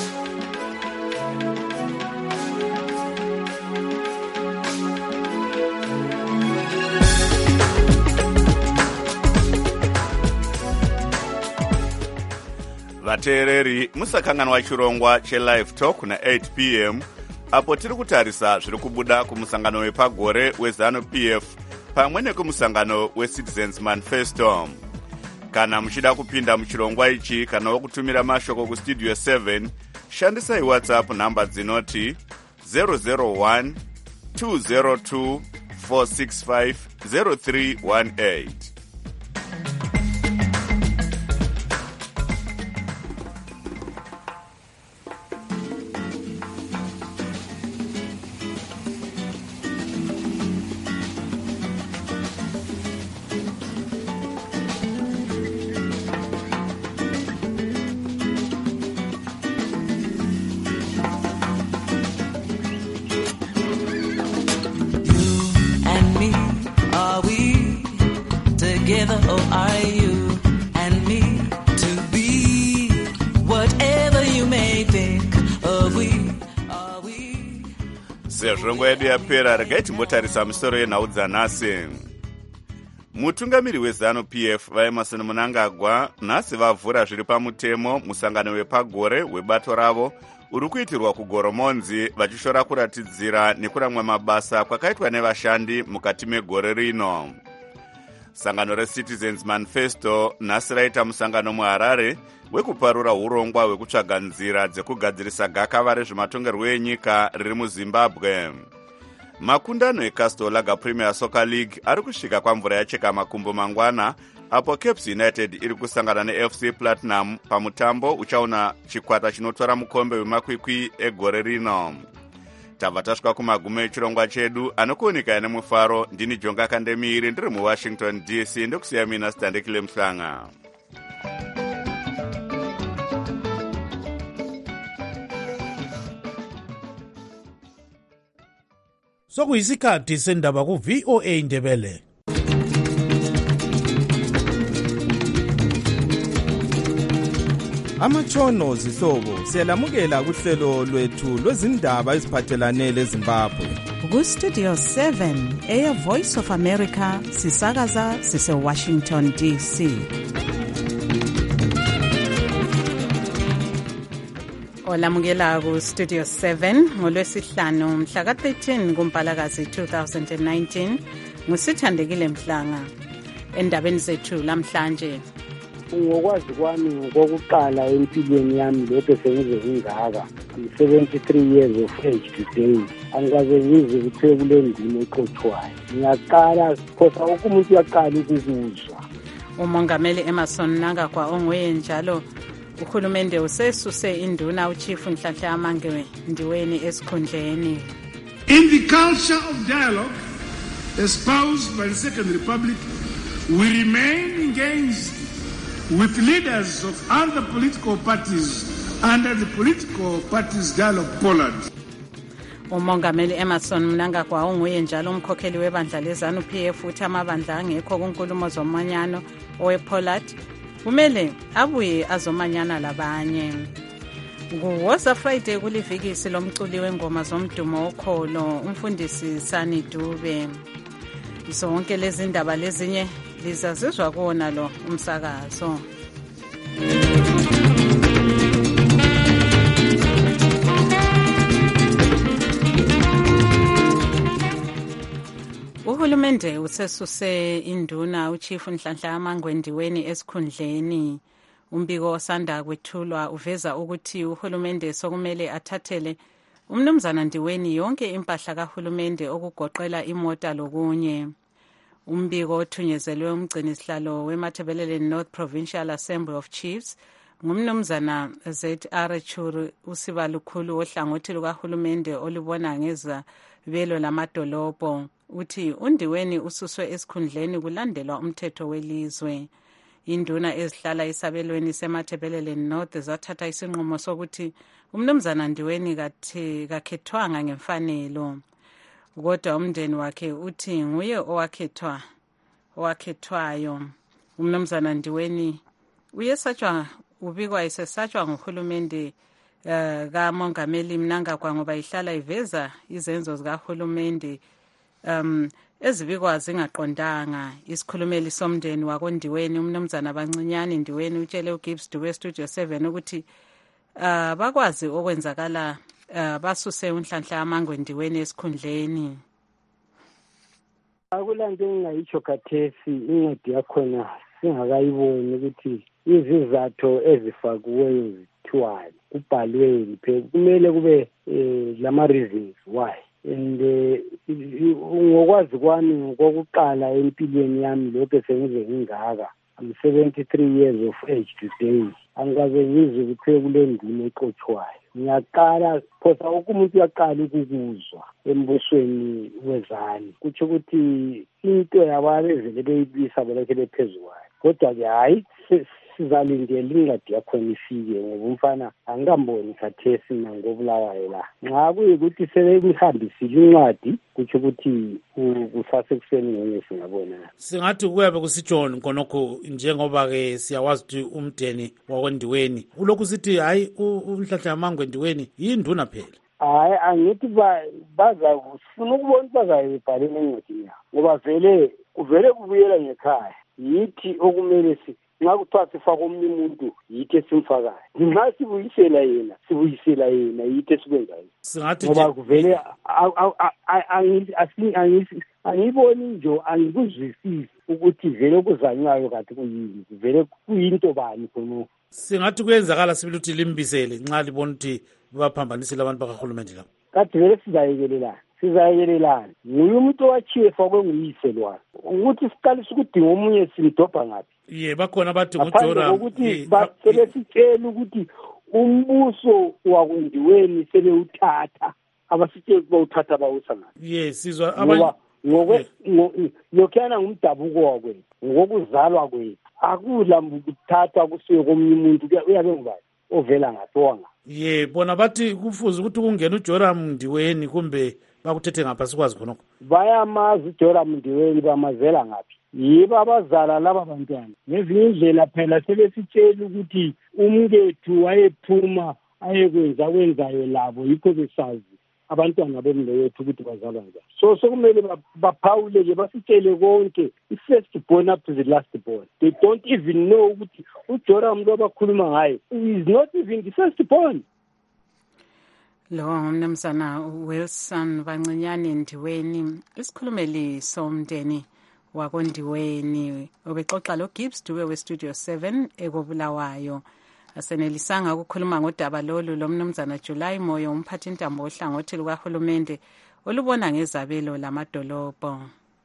Vateereri, musakanganwa chirongwa cheLive Talk na 8 p.m. apo tiri kutarisa zviri kubuda kumusangano wepagore weZANU-PF pamwe nekumusangano weCitizens Manifesto. Kana muchida kupinda muchirongwa ichi kana wokutumira mashoko kustudio 7, shandisai WhatsApp namba dzinoti 001 202 465 0318. Together, oh, are you and me to be whatever you may think of we are we. Sezvo nguva yedu yapera, regai timbotarisa misoro yenhau dzanhasi. Mutungamiri weZANU-PF vaEmerson Mnangagwa nhasi vavhura zviri pamutemo musangano wepagore webato ravo uri kuitirwa kuGoromonzi vachishora kuratidzira nekuramwa mabasa kwakaitwa nevashandi mukati megore rino. Sangano reCitizens Manifesto nhasi raita musangano muHarare wekuparura urongwa hwekutsvaga nzira dzekugadzirisa gakava rezvematongerwo enyika riri muZimbabwe. Makundano eCastle Lager Premier Soccer League ari kusvika kwamvura yacheka makumbo mangwana apo Caps United iri kusangana neFC Platinum pamutambo uchaona chikwata chinotora mukombe wemakwikwi egore rino. Tabva tasvika kumagumo echirongwa chedu anokuoneka nemufaro. Ndini Jonga Kandemiri ndiri muWashington DC ndokusiya mina Standekile Mhlanga. Sokuyisikhathi sendaba ku-VOA Ndebele. Amatshono zihlobo siyalamukela kuhlelo lwethu lwezindaba eziphathelane leZimbabwe. Ku-Studio 7 Air Voice of America sisakaza sise-Washington DC. olamukela ku Studio 7 ngolwesihlanu mhla ka-13 kuMpalakazi 2019 ngusithandekile Mhlanga. Endabeni zethu lamhlanje, ngokwazi kwami ngokuqala empilweni yami lokho sengize ngingaka, I'm 73 years of age today. Angikaze ngize kuthe kule ndima exoxwayo. Ngiyaqala phosa umuntu uyaqala ukuzwa. uMongameli Emmerson Mnangagwa onguye njalo uhulumende usesuse induna uChief Nhlanhla Amangendiweni esikhundleni. In the culture of dialogue espoused by the Second Republic, we remain engaged with leaders of other political parties under the Political Parties Dialogue Pollard. uMongameli Emmerson Mnangagwa onguye njalo umkhokheli webandla lezanu PF uthi amabandla angekho kunkulumo zomanyano owePollard kumele abuye azomanyana labanye. Kuwoza Friday kulivikisi lomculi wengoma zomdumo okholo umfundisi Sani Dube. Zonke lezi ndaba lezinye lizazizwa kuona lo umsakazo. Uhulumende usesuse induna uChief Nhlanhla Amangendiweni esikhundleni. Umbiko osanda kwethulwa uveza ukuthi uhulumende sokumele athathele umnumzana Ndiweni yonke impahla kahulumende okugoqela imota lokunye. Umbiko othunyezelwe umgcinisihlalo weMatabeleland North Provincial Assembly of Chiefs ngumnumzana ZR Churu usibalukhulu ohlangothi lukahulumende olubona ngezabelo lamadolobho. Uthi uNdiweni ususwe esikhundleni kulandelwa umthetho welizwe. Induna ezihlala isabelweni seMatabeleland North zathatha isinqumo sokuthi umnumzana Ndiweni kakhethwanga ngemfanelo. Kodwa umndeni wakhe uthi nguye owakhethwayo. Umnumzana Ndiweni uyesatshwa ubikwa isesatshwa nguhulumende kaMongameli Mnangagwa ngoba ihlala iveza izenzo zikahulumende ezibikwa zingaqondanga. Isikhulumeli somndeni wakoNdiweni umnumzana Bancinyane Ndiweni utshele uGibbs Dube Studio 7 ukuthi bakwazi okwenzakala basuse uNhlanhla Amangendiweni esikhundleni. Akulanto engingayitsho khathesi incwadi yakhona singakayiboni ukuthi izizathu ezifakiweyo zithiwani kubhalweni phela kumele kube lama reasons why. And ngokwazi kwami ngokuqala empilweni yami lokho sengize ngingaka, I'm 73 years of age today. Angikaze ngize kuthe kule ndima exoxwayo. Ngiyaqala phosa umuntu uyaqala ukuzwa embusweni wezani kuthi ukuthi into yababezele beyibisa belokhe bephezukwayo. Kodwa ke hayi sizalindela incwadi yakhona ifike ngoba umfana angikamboni khathesi nangobulawayo la. Nxa kuyikuthi sebemhambisile incwadi kuthi ukuthi kusasekuseni ngenye singabona. Singathi kuyabe kusitshoni khonokho njengoba ke siyawazi ukuthi umndeni wakoNdiweni ulokhu sithi hayi uNhlanhla Amangendiweni yinduna phela. Hayi angithi baza ufuna ukubona bazayibhalela encwadini yabo ngoba vele kubuyela ngekhaya. Yithi okumele nxa kuthiwa sifaka omunye umuntu yithi esimfakayo. Nxa sibuyisela yena yithi esikwenzayo. Ngoba kuvele angiboni nje angikuzwisisi ukuthi vele kuzanywayo kade kuyini. Vele kuyinto bani khonokho. Singathi kuyenzakala sibili ukuthi limbisele nxa libona ukuthi baphambanisile abantu bakahulumende lapho. Kade vele sizayelelana. Nguye umuntu owachief okwenguyise lwana. Ukuthi siqalise ukudinga omunye simdobha ngaphi. Bakhona bathi nguJoram ukuthi basebesitshela ukuthi umbuso wakoNdiweni sebewuthatha abasitshela bawuthatha bawusa ngaphi. Sizwa abanye lokhana ngumdabuko wakwethu ngokuzalwa kwethu akudla ukuthatha kusiwe komunye umuntu uyabe ngubani ovela ngaphi wanga. Bona bathi kufuze ukuthi kungena uJoram Ndiweni kumbe bakuthethe ngapha sikwazi khonokho. Bayamazi uJoram Ndiweni bamazela ngaphi. Yibo abazala laba bantwana. Ngezinye indlela phela sebesitshela ukuthi umkethu wayephuma ayekwenzayo labo yikho besazi abantwana bomlewethu ukuthi bazalwa njani. So sokumele baphawule ke basitshele konke i-first born up to the last born. They don't even know ukuthi uJoram lo bakhuluma ngaye is not even the first born. Lo ngumnumzana Wilson Vancinyane Ndiweni, isikhulumeli somndeni wakondiweni obexoxa lo Gibbs Dube weStudio 7 ekobulawayo. Asenelisanga ukukhuluma ngodaba lolu lomnumzana July Moyo, umphathi intambo ohlangothi lukahulumende olubona ngezabelo lamadolobho.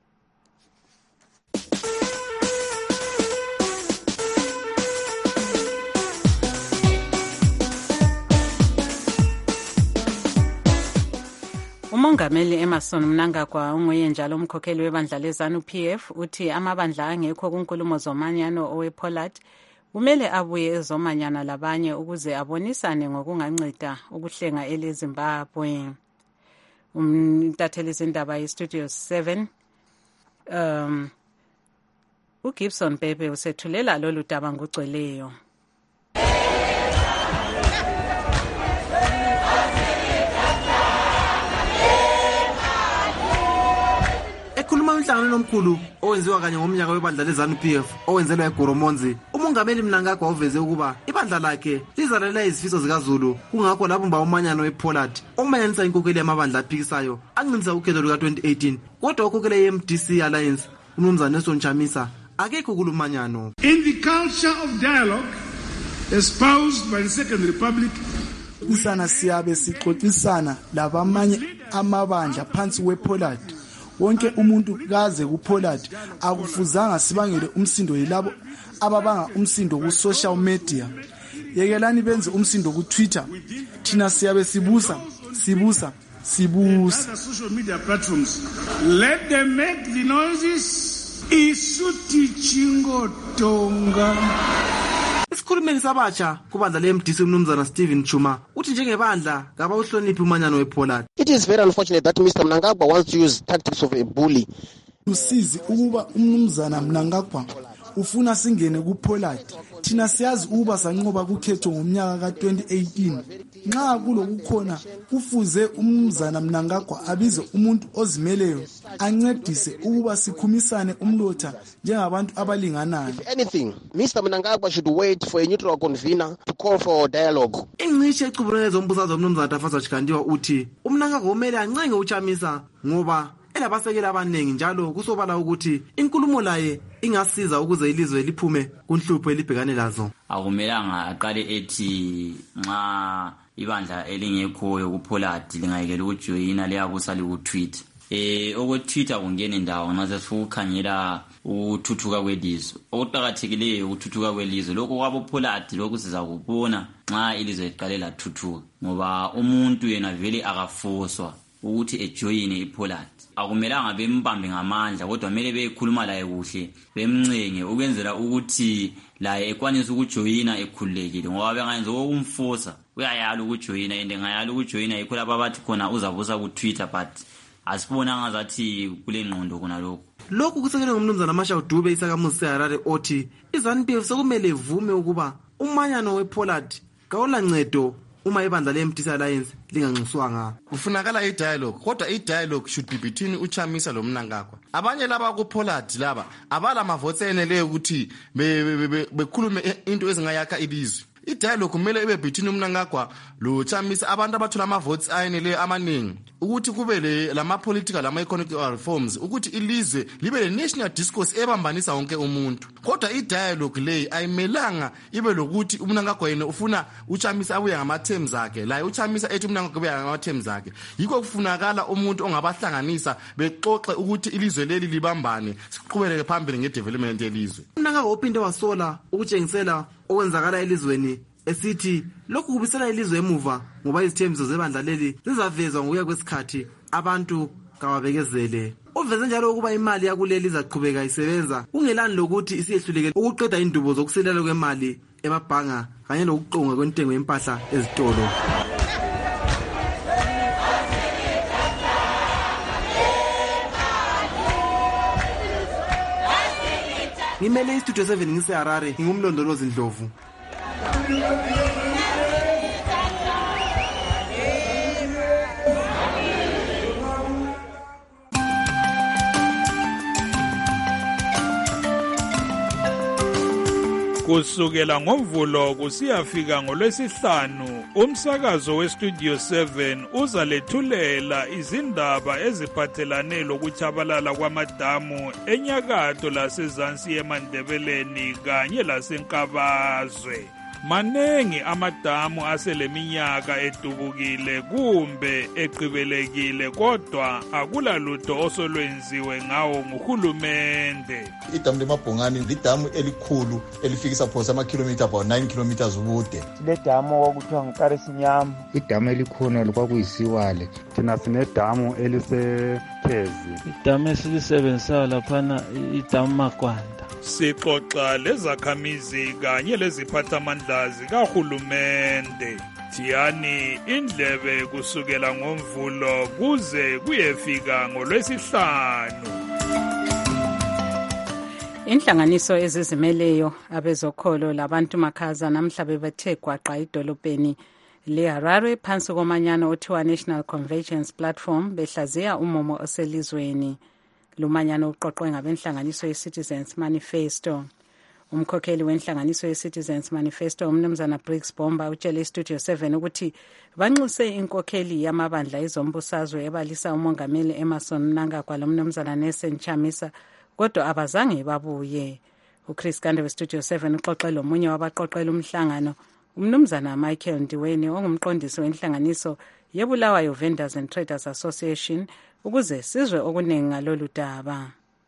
Umongameli Emerson Mnangagwa unguye njalo umkhokheli webandla lezanu PF uthi amabandla angekho kunkulumo zomanyano owePollard kumele abuye ezomanyana labanye ukuze abonisane ngokunganceda ukuhlenga eleZimbabwe. Umtatheli izindaba yeStudio 7 uGibson Bebe usethulela lolu daba ngugcweleyo. Ekhuluma umhlangano nomkhulu owenziwa kanye ngomnyaka webandla lezanu PF owenzelwa eGoromonzi, umongameli Mnangagwa uveze ukuba ibandla lakhe lizalela izifiso zikaZulu, kungakho labumba umanyano wePollard okumanyanisa inkokheli yamabandla aphikisayo ancinisa ukhetho luka-2018. Kodwa ukhokheli ye-MDC Alliance uMnumzana Nelson Chamisa akekho kulumanyano. In the culture of dialogue espoused by the Second Republic, isana siyabe sixoxisana labamanye amabandla phansi wePollard. Wonke umuntu kaze kuPollard akufuzanga sibangele umsindo yilabo ababanga umsindo ku social media. Yekelani benze umsindo ku Twitter. Thina siyabe sibusa. Social media platforms, let them make the noises. Isuti chingo tonga. Isikhulumeli sabatsha kubandla leMDC uMnumzana Stephen Chuma uthi njengebandla ngabawuhloniphi umanyano wePollard. It is very unfortunate that Mr. Mnangagwa wants to use tactics of a bully. Usizi ukuba uMnumzana Mnangagwa ufuna singene kuPollard. Thina siyazi ukuba sanqoba kukhetho ngomnyaka ka2018. Nxa kulokukhona kufuze uMnumzana Mnangagwa abize umuntu ozimeleyo ancedise ukuba sikhumisane umlotha njengabantu abalinganayo. If anything, Mr. Mnangagwa should wait for a neutral convener to call for dialogue. Ingcishe ecubuleke zombusazwe uMnumzana Tafaza Chikandiwa uthi uMnangagwa kumele ancenge uChamisa ngoba elabasekela abaningi njalo kusobala ukuthi inkulumo laye ingasiza ukuze ilizwe liphume kunhlupho elibhekane lazo. Akumelanga aqale ethi nxa ibandla elingekhoyo kuPollard lingayekela ukujoyina liyabusa likutweet. Okutweeta kungena indawo nxa sesikhangela ukuthuthuka kwelizwe. Okuqakathekileyo ukuthuthuka kwelizwe lokho kwaboPollard lokhu sizakubona nxa ilizwe liqale lathuthuka ngoba umuntu yena vele akafoswa ukuthi ejoyine iPollard. Akumelanga bembambe ngamandla kodwa kumele bekhuluma laye kuhle bemncenge ukwenzela ukuthi laye ekwanise ukujoyina ekhululekile ngoba bengayenza okumfosa uyayala ukujoyina ende ngayala ukujoyina yikho lapha bathi khona uzabusa ku Twitter but asibonanga zathi kule ngqondo kuna lokho. Lokhu kusekele ngumnumzana Masha Dube isakamusi Harare othi iZANU-PF sokumele ivume ukuba umanyano wePollard kawula ncedo uma ibandla leMDC Alliance linganxuswanga. Kufunakala i-dialogue kodwa i-dialogue should be between uChamisa lo Mnangagwa. Abanye laba kuPollard laba abala mavotsi eneleyo ukuthi bekhulume into ezingayakha ilizwe. I-dialogue kumele ibe between uMnangagwa lo Chamisa abantu abathola amavotes ayeneleyo amaningi ukuthi kube lama-political lama-economic reforms ukuthi ilizwe libe le-national discourse ebambanisa wonke umuntu. Kodwa i-dialogue leyi ayimelanga ibe lokuthi uMnangagwa yena ufuna uChamisa abuye ngama-terms akhe laye uChamisa ethi uMnangagwa abuye ngama-terms akhe. Yikho kufunakala umuntu ongabahlanganisa bexoxe ukuthi ilizwe leli libambane siqhubeleke phambili ngedevelopment yelizwe. uMnangagwa uphinde wasola ukutshengisela okwenzakala elizweni esithi lokhu kubisela ilizwe emuva ngoba izithembiso zebandla leli zizavezwa ngokuya kwesikhathi abantu kawabekezele. Uveze njalo ukuba imali yakuleli izaqhubeka isebenza kungelani lokuthi isiyehluleke ukuqeda indubo zokuselela kwemali emabhanga kanye lokuqonga kwentengo yempahla ezitolo. Ngimele iStudio 7 ngiseHarare ngingumlondolozi Ndlovu. Kusukela ngoMvulo kusiyafika ngoLwesihlanu, umsakazo weStudio 7 uzalethulela izindaba eziphathelane lokutshabalala kwamadamu enyakatho lasezansi eMandebeleni kanye laseNkabazwe. Manengi amadamu aseleminyaka edubukile kumbe eqibelekile, kodwa akulalutho osolwenziwe ngawo nguhulumende. Idamu leMabhongane lidamu elikhulu elifikisa phosa amakhilomitha about 9 kilometers ubude. Sinedamu okuthiwa nguKarisinyama. Idamu elikhona lokwakuyisiwale. Thina sinedamu eliseKhezi. Idamu esilisebenzisayo laphana idamu Makwanda. Sixoxa lezakhamizi kanye leziphathamandla zikahulumende. Thiyani indlebe kusukela ngoMvulo kuze kuyefika ngoLwesihlanu. Inhlanganiso ezizimeleyo abezokholo labantu makhaza namhla bebethe gwaqa idolobheni leHarare phansi komanyano othiwa National Convergence Platform behlaziya umumo oselizweni. Lumanyano uqoqwe ngabenhlanganiso ye-Citizens Manifesto. Umkhokheli wenhlanganiso ye-Citizens Manifesto umnumzana Briggs Bomba utshele iStudio 7 ukuthi banxuse inkokheli yamabandla ezombusazwe ebalisa umongameli Emmerson Mnangagwa lomnumzana Nelson Chamisa, kodwa abazange babuye. uChris Gande weStudio 7 uxoxe lomunye wabaqoqela umhlangano, umnumzana Michael Ndiweni ongumqondisi wenhlanganiso yeBulawayo Vendors and Traders Association, ukuze sizwe okunengi ngalolu daba.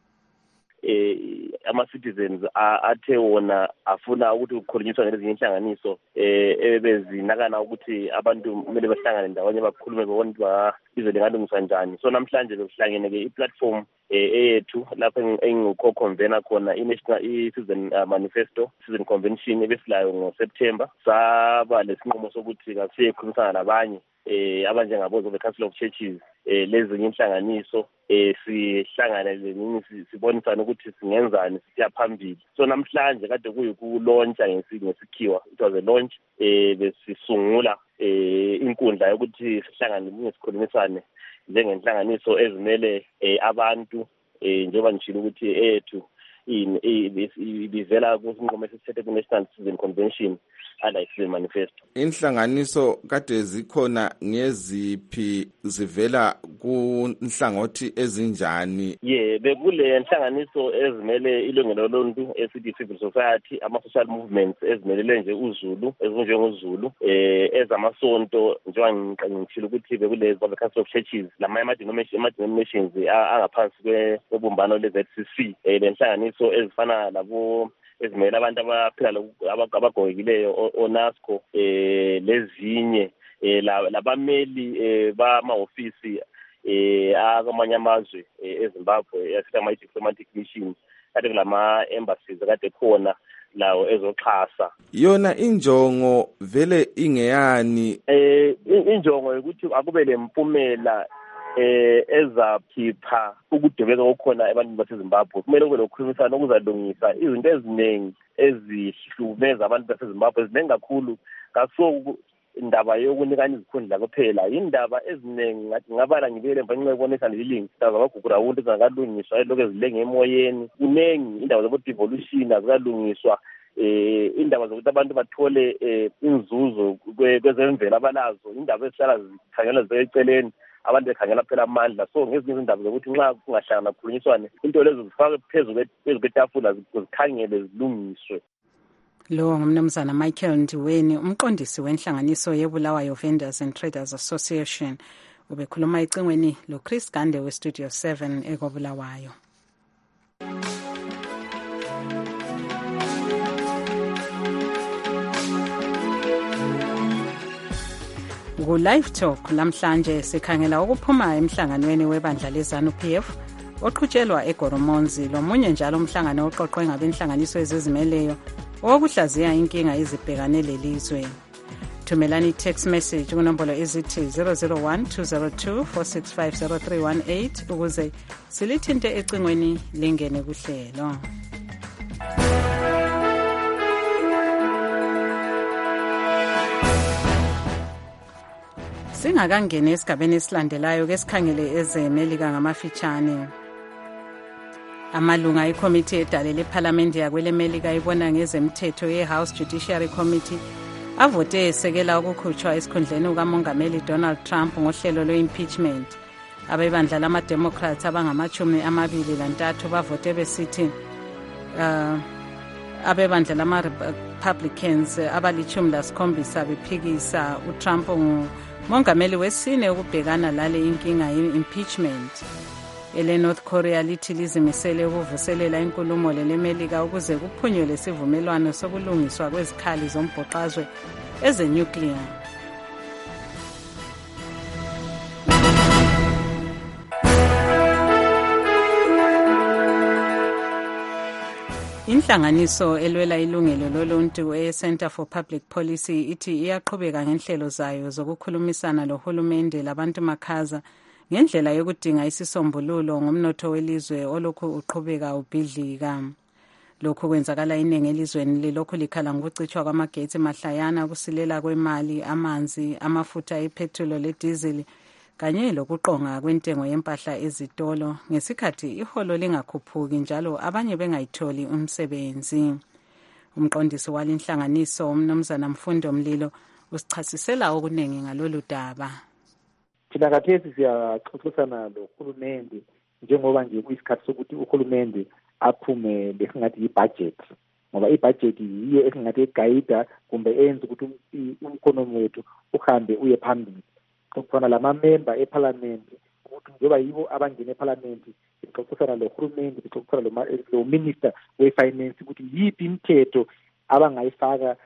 Ama-citizens athe wona afuna ukuthi kukhulunyiswa ngezinye inhlanganiso ebezinakana ukuthi abantu kumele bahlangane ndawonye bakhulume bebona ukuthi izwe lingalungiswa njani. So namhlanje bekuhlangene-ke i-platform eyethu lapho engico-convener khona i-Citizen Manifesto, Citizen Convention ebesilayo ngoSeptember. Saba lesinqumo sokuthi kasiye khulumisana nabanye abanjengabozo be-Council of Churches, lezinye inhlanganiso sihlangane lenini sibonisana ukuthi singenzani sisiya phambili. So namhlanje kade kuyikulontsha ngesikhiwa, it was a launch. Besisungula inkundla yokuthi sihlangane sikhulumisane njengenhlanganiso ezimele abantu njengoba ngishilo ukuthi ethu ibivela kusinqumo esithethe ku-National Citizen Convention i-Citizen Manifesto. Inhlanganiso kade zikhona ngeziphi, zivela kunhlangothi ezinjani? Bekule nhlanganiso ezimele ilungelo loluntu esithi civil society, ama-social movements ezimelele nje uZulu, ezinjengozulu, ezamasonto njengoba ngishilo ukuthi bekule Council of Churches, ama-denominations angaphansi kwebumbano le-ZCC, le nhlanganiso ezifana labo ezimele abantu abaphila abagogekileyo ONASCO, lezinye labameli bama-ofisi akamanye amazwe eZimbabwe yasithi ama-diplomatic mission, kade kulama-embassies kade khona lawo ezoxhasa. Yona injongo vele ingeyani? Injongo ukuthi akube lempumela ezaphipha ukudebeka okukhona ebantwini baseZimbabwe. Kumele kube lokukhulumisana okuzalungisa izinto eziningi ezihlumeza abantu baseZimbabwe, eziningi kakhulu. Kaso indaba yokunikana izikhundla kuphela, indaba eziningi ngathi ngabala ngibele mva ngibonisa nelilingi indaba zamagugura wonke ezingakalungiswa elokhu ezilenge emoyeni. Kuningi indaba zobu-devolution azikalungiswa, indaba zokuthi abantu bathole inzuzo kwezemvelo abalazo, indaba ezihlala zikhangelwa ziseceleni, abantu bekhangela phela amandla. So ngezinye izindaba zokuthi nxa kungahlangana kukhulunyiswane, into lezo zifakwe phezu kwetafula zikhangele zilungiswe. Lo ngumnumzana Michael Ndiweni, umqondisi wenhlanganiso yeBulawayo Vendors and Traders Association, ubekhuluma ecingweni loChris Gande weStudio 7 ekobulawayo. Ku-Live Talk namhlanje sikhangela ukuphuma emhlanganweni webandla leZANU-PF oqhutshelwa eGoromonzi, lomunye njalo umhlangano oqoqwe ngabenhlanganiso ezizimeleyo owokuhlaziya inkinga ezibhekane lelizwe. Thumelani text message kunombolo ezithi 001-202-465-0318 ukuze silithinte ecingweni lingene kuhlelo. Singakangeni esigabeni esilandelayo ke sikhangele ezeMelika ngamafitshane. Amalunga eCommittee edale lePhalamende yakwelemelika ibona ngezemthetho ye-House Judiciary Committee avote esekela ukukhutshwa esikhundleni kukamongameli Donald Trump ngohlelo lwe-impeachment. Abebandla lama-Democrats abangama-23 bavote besithi abebandla lama-Republicans abali-17 bephikisa uTrump ngumongameli wesine ukubhekana lale inkinga ye-impeachment. North Korea lithi lizimisele ukuvuselela inkulumo lemelika ukuze kuphunyelwe isivumelwano sokulungiswa kwezikhali zombhoxazwe ezenuclear. Inhlanganiso elwela ilungelo loluntu e-Center for Public Policy ithi iyaqhubeka ngenhlelo zayo zokukhulumisana lohulumende labantu makhaza ngendlela yokudinga isisombululo ngomnotho welizwe olokhu uqhubeka ubhidlika. Lokhu kwenzakala iningi elizweni lilokhu likhala ngokucitshwa kwamagetsi mahlayana, kusilela kwemali, amanzi, amafutha epetrol ledizili kanye lokuqonga kwentengo yempahla ezitolo ngesikhathi iholo lingakhuphuki njalo abanye bengayitholi umsebenzi. Umqondisi walinhlanganiso umnumzana Mfundo Mlilo usichasisela okuningi ngalolu daba. Thina kathesi siyaxoxisana lohulumende njengoba nje kuyisikhathi sokuthi uhulumende aphume lesingathi yi-budget, ngoba i-budget yiyo esingathi egayida kumbe eyenza ukuthi umkhonomi wethu uhambe uye phambili. Kufana lama-member ePhalamende ukuthi njengoba yibo abangena ePhalamende sixoxisana lohulumende, sixoxisana lo-minister we-finance ukuthi yiphi imithetho abangayifaka,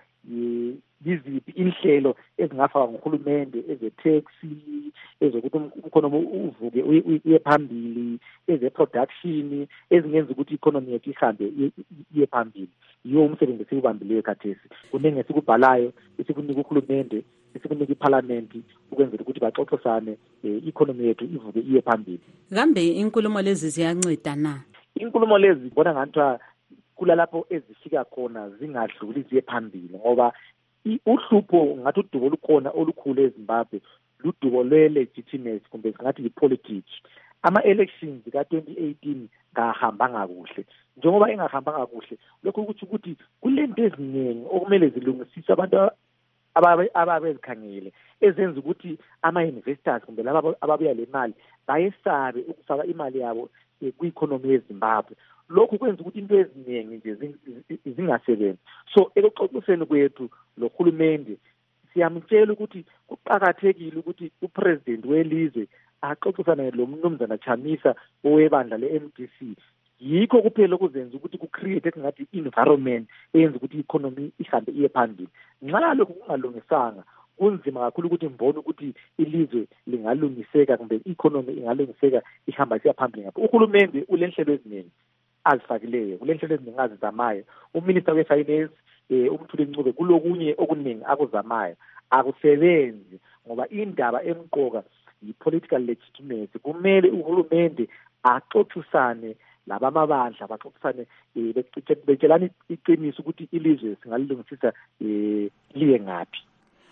yiziphi inhlelo ezingafakwa nguhulumende eze-taxi, ezokuthi umkhonomi uvuke uye phambili, eze-production ezingenza ukuthi i-economy yethu ihambe iye phambili. Yiwo umsebenzi esiwubambileyo khathesi. Kuningi esikubhalayo esikunika uhulumende, esikunika iPhalamende ukwenzela ukuthi baxoxisane i-economy yethu ivuke iye phambili. Kambe inkulumo lezi ziyanceda na? Inkulumo lezi ngibona ngathi kulalapho ezifika khona zingadluli ziye phambili, ngoba uhlupho ngathi udubo olukhona olukhulu eZimbabwe ludubo lwe-legitimacy kumbe singathi yi-politics. Ama-elections ka-2018 ngahambanga kuhle. Njengoba engahambanga kuhle, lokho ukuthi kulento eziningi okumele zilungisiswe abantu ababezikhangele ezenza ukuthi ama-investors kumbe laba ababuya le mali bayesabe ukufaka imali yabo kwi-economy yeZimbabwe. Lokhu kwenza ukuthi into eziningi nje zingasebenzi. So ekuxoxiseni kwethu lohulumende siyamtshela ukuthi kuqakathekile ukuthi upresident welizwe axoxisane lo mnumzana Chamisa owebandla le-MDC. Yikho kuphela okuzenza ukuthi ku-create esingathi i-environment eyenza ukuthi i-economy ihambe iye phambili. Nxa lokhu kungalungisanga kunzima kakhulu ukuthi mbone ukuthi ilizwe lingalungiseka kumbe i-economy ingalungiseka ihamba siya phambili ngapha. Uhulumende ulenhlelo eziningi azifakileyo, kulenhlelo eziningi azizamayo. Uminister we-finance uMthuli Ncube kulokunye okuningi akuzamayo, akusebenzi ngoba indaba emqoka yi-political legitimacy. Kumele uhulumende axoxisane labamabandla, baxoxisane betshelana iqiniso ukuthi ilizwe singalilungisisa liye ngaphi.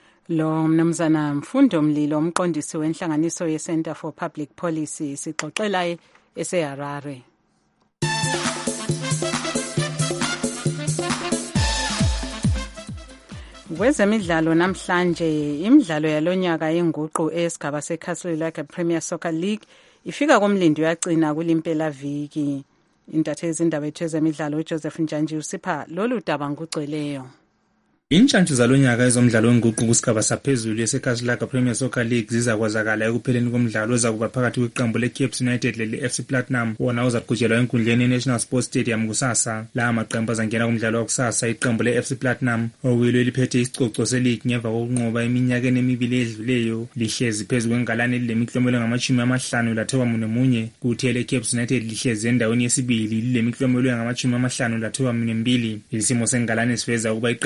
Lo mnumzana Mfundo Mlilo umqondisi wenhlanganiso ye-Center for Public Policy sixoxela eseHarare. Kwezemidlalo namhlanje imidlalo yalonyaka yenguqu esigaba seCastle Premier Soccer League ifika komlindi yagcina kulimpela viki. Intatheli indaba ethu ezemidlalo uJoseph Njanji usipha lolu daba ngugcweleyo. Intshantshi zalonyaka ezomdlalo wenguqu kusigaba saphezulu eseCastle Premier Soccer League zizakwazakala ekupheleni komdlalo ozakuba phakathi kweqembu leCapes United lele-FC Platinum wona uzaqhutshelwa enkundleni yeNational Sports Stadium kusasa. La maqembu azangena kumdlalo wakusasa iqembu le-FC Platinum owilo eliphethe isicoco seleague ngemva kokunqoba eminyakeni emibili edluleyo lihlezi phezu kwengalane elilemiklomelo ngama-51 kuthi ele-Capes United lihlezi endaweni yesibili lilemiklomelo ngama-52. Isimo sengalane siveza ukuba iqembu le-FC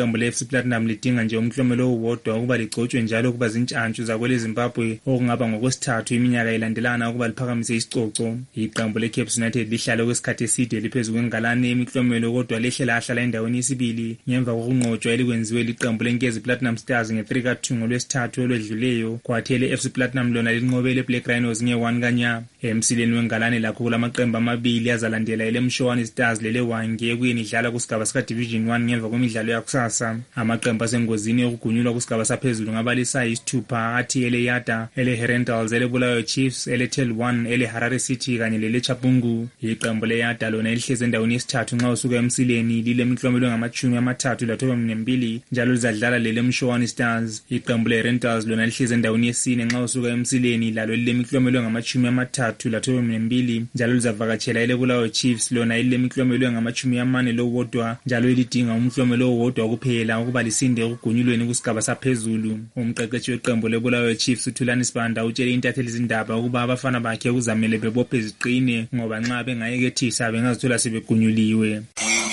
Platinum lidinga nje umklomelo owodwa ukuba ligcotshwe njalo ukuba zintshantshu zakwele Zimbabwe okungaba ngokwesithathu iminyaka elandelana ukuba liphakamise isicoco. Iqembu leCapes United lihlale kwesikhathi eside liphezulu kwengalane yemiklomelo kodwa lehle lahlala endaweni yesibili ngemva kokunqotshwa elikwenziwe liqembu leNkezi Platinum Stars nge-3-2 ngolwesithathu olwedluleyo, kwathi le-FC Platinum lona linqobele Black Rhinos nge-1 kanya. Emsileni wengalane lakho kulamaqembu amabili azalandela eleMshowani Stars leleWange ekuyeni idlala kusigaba sika-Division 1 ngemva kwemidlalo yakusasa. Amaqembu asengozini yokugunyulwa kusigaba saphezulu ngabalisa isithupha athi eleYada, eleHerentals, eleBulawayo Chiefs, eleTel1, eleHarare City kanye leleChapungu. Iqembu leYada lona lihleze endaweni yesithathu nxa usuka emsileni lilemiklomelo ngama-32 njalo lizadlala lelemshowani Stars. Iqembu leHerentals lona lihleze endaweni yesine nxa usuka emsileni lalo lilemiklomelo ngama-32 njalo lizavakatshela eleBulawayo Chiefs lona lilemiklomelo ngama-40 njalo lidinga umklomelo owodwa kuphela ukuba lisinde ekugunyulweni kusigaba saphezulu. Umqeqeshi weqembu leBulawayo Chiefs uThulani Sibanda utshele intatheli izindaba ukuba abafana bakhe kuzamele bebophe iziqine ngoba nxa bengayekethisa bengazithola sebegunyuliwe.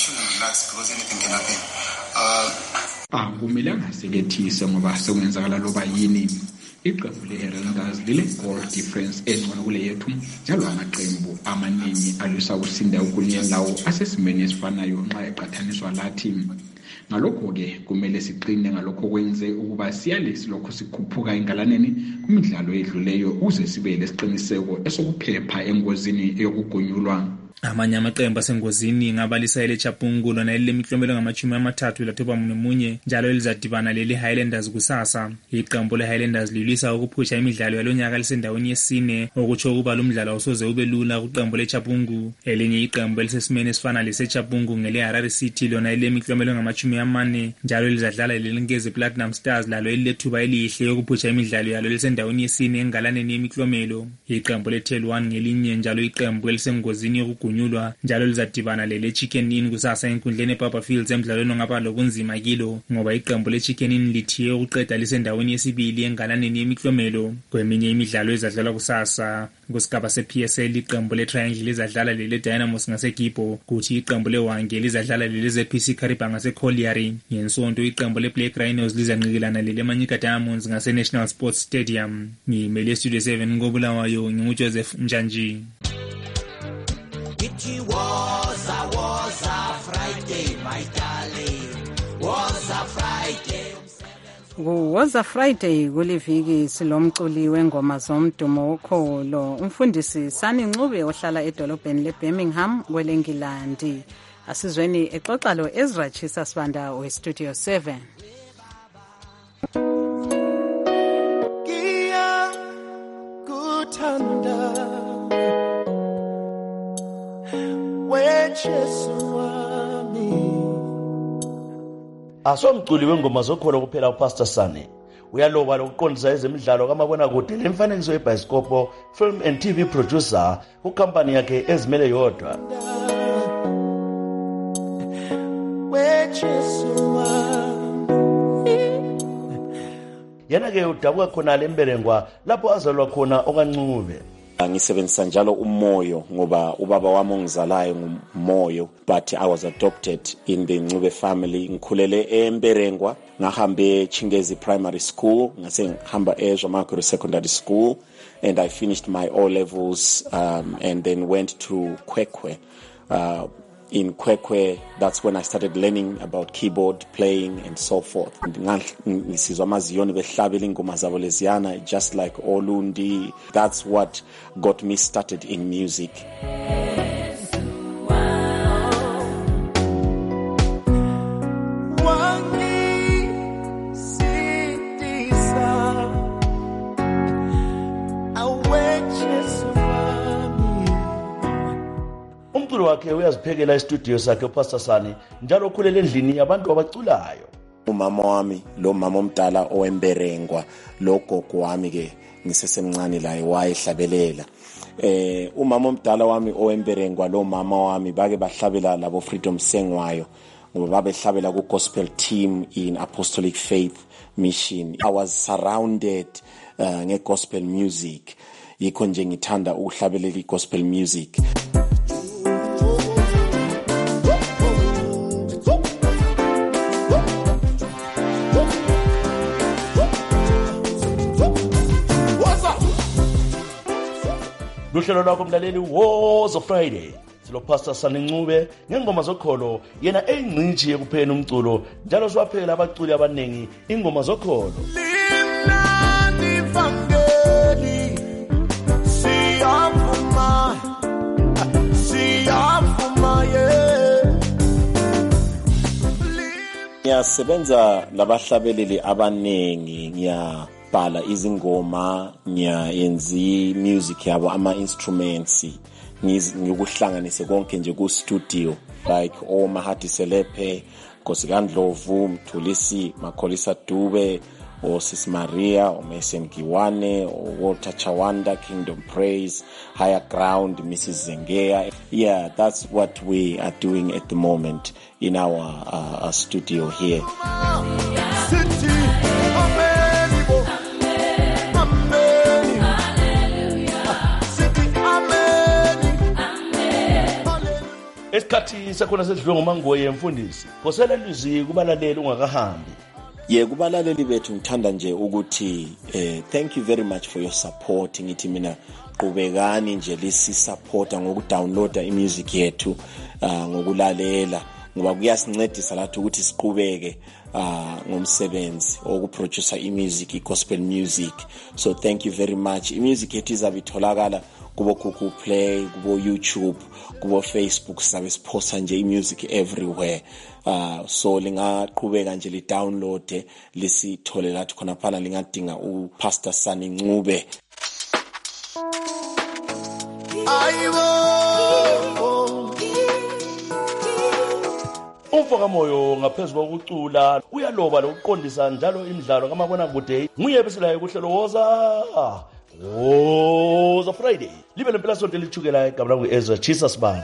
Akumelanga sekethise ngoba sekwenzakala loba yini. Iqembu leHerentals lile-goal difference engcono kule yethu njalo amaqembu amaningi alwisa ukusinda ekugunyeni lawo asesimeni esifanayo nxa eqathaniswa lathi. Ngalokho-ke kumele siqine ngalokho kwenze ukuba siyale silokho sikhuphuka engalaneni kumidlalo edluleyo ukuze sibe lesiqiniseko esokuphepha engozini yokugunyulwa. Amanye amaqembu asengozini ngabalisa eleChapungu lona lilemiklomelo ngama-31 njalo lizadibana leleHighlanders kusasa. Iqembu leHighlanders lilwisa ukuphusha imidlalo yalonyaka lisendaweni yesine okutsho ukuba lumdlalo usoze ube lula kuqembu leChapungu. Elinye iqembu elisesimeni esifana leseChapungu ngeleHarare City lona lilemiklomelo ngama-40 njalo lizadlala leNkezi Platinum Stars lalo lilethuba elihle yokuphusha imidlalo yalo lisendaweni yesine engalaneni yemiklomelo. Iqembu leTel1 ngelinye njalo iqembu elisengozini yokugunyulwa njalo lizadibana leChicken Inn kusasa enkundleni ePapa Fields emidlalweni ongaba lokunzima kilo ngoba iqembu leChicken Inn lithiye ukuqeda lisendaweni yesibili engalaneni yemiklomelo. Kweminye imidlalo ezadlalwa kusasa kusigaba sePSL iqembu leTriangle lizadlala leDynamos ngaseGibo, kuthi iqembu leWange lizadlala leZPC Kariba ngaseCollieri. Ngensonto iqembu leBlack Rhinos lizanqikelana leManyika Diamonds ngaseNational Sports Stadium. Ngimele Studio 7 ngoBulawayo nginguJoseph Njanji. It was a Friday, my darling. Was a Friday. Was a Friday kuliviki silomculi wengoma zomdumo ukholo umfundisi Sani Ncube ohlala edolobheni leBirmingham kwelengilandi. Asizweni exoxa lo Ezra Chisa Sibanda weStudio 7. Kia kuthanda asomculi wengoma zokholo kuphela uPastor Sani uyaloba lokuqondisa ezemidlalo kamabonakude lemfanekiso yebhayisikopho film and TV producer kukampani yakhe ezimele yodwa. Yena ke udabuka khona lemberengwa lapho azalwa khona okaNcube. Ngisebenzisa njalo umoyo ngoba ubaba wami ongizalayo ngumoyo, but I was adopted in the Ncube family. Ngikhulele eMberengwa, ngahambe Chingezi Primary School, ngase ngihamba eZwa Makuru Secondary School, and I finished my O levels and then went to Kwekwe. In Kwekwe, that's when I started learning about keyboard playing and so forth. Just like Olundi, that's what got me started in music. Umculo wakhe uyaziphekela istudio sakhe uPastor Sani njalo ukhulele endlini yabantu abaculayo. Umama wami lo mama omdala owemberengwa lo gogo wami ke ngisesemncane la wayehlabelela. Umama omdala wami owemberengwa lo mama wami bake bahlabela labo Freedom Sengwayo ngoba babehlabela ku gospel team in Apostolic Faith Mission. I was surrounded nge gospel music. Yikho nje ngithanda ukuhlabelela gospel music. luhlelo lwakho mlaleli Wars of Friday. Silo Pastor Sani Ncube ngengoma zokholo yena eyingcitshi ekupheni umculo njalo siwaphela abaculi abanengi ingoma zokholo. Ngiyasebenza labahlabeleli abanengi, ngiyabhala izingoma, ngiyenza music yabo, ama-instruments, ngikuhlanganise konke nje ku-studio, like Mahadi Selephe, Kosikandlovu, Mthulisi Makholisa Dube, or Sis Maria, or Mason Giwane, or Walter Chawanda, Kingdom Praise, Higher Ground, Mrs. Zengea. Yeah, that's what we are doing at the moment in our studio here. Esikhathi sakhona sedlule ngomangoye mfundisi, phosela ilizwi kubalaleli ungakahambi. Kubalaleli bethu ngithanda nje ukuthi thank you very much for your support. Ngithi mina qhubekani nje lisi supporta ngokudownloada imusic yethu, ngokulalela, ngoba kuyasincedisa lathi ukuthi siqhubeke ngomsebenzi okuproducer imusic, igospel music. So thank you very much. Imusic yethu izabe itholakala kubo Google Play, kubo YouTube, kubo Facebook, sabe siposta nje imusic everywhere. So lingaqhubeka nje li download lisithole lathi khona phana, lingadinga uPastor Sani Ncube. Umfoka moyo ngaphezulu kokucula uyaloba lokuqondisa njalo imidlalo kamabona kude nguye beselayo kuhlelo Woza Friday libe lempela sonke lithukela igama langu Ezra Jesus Band.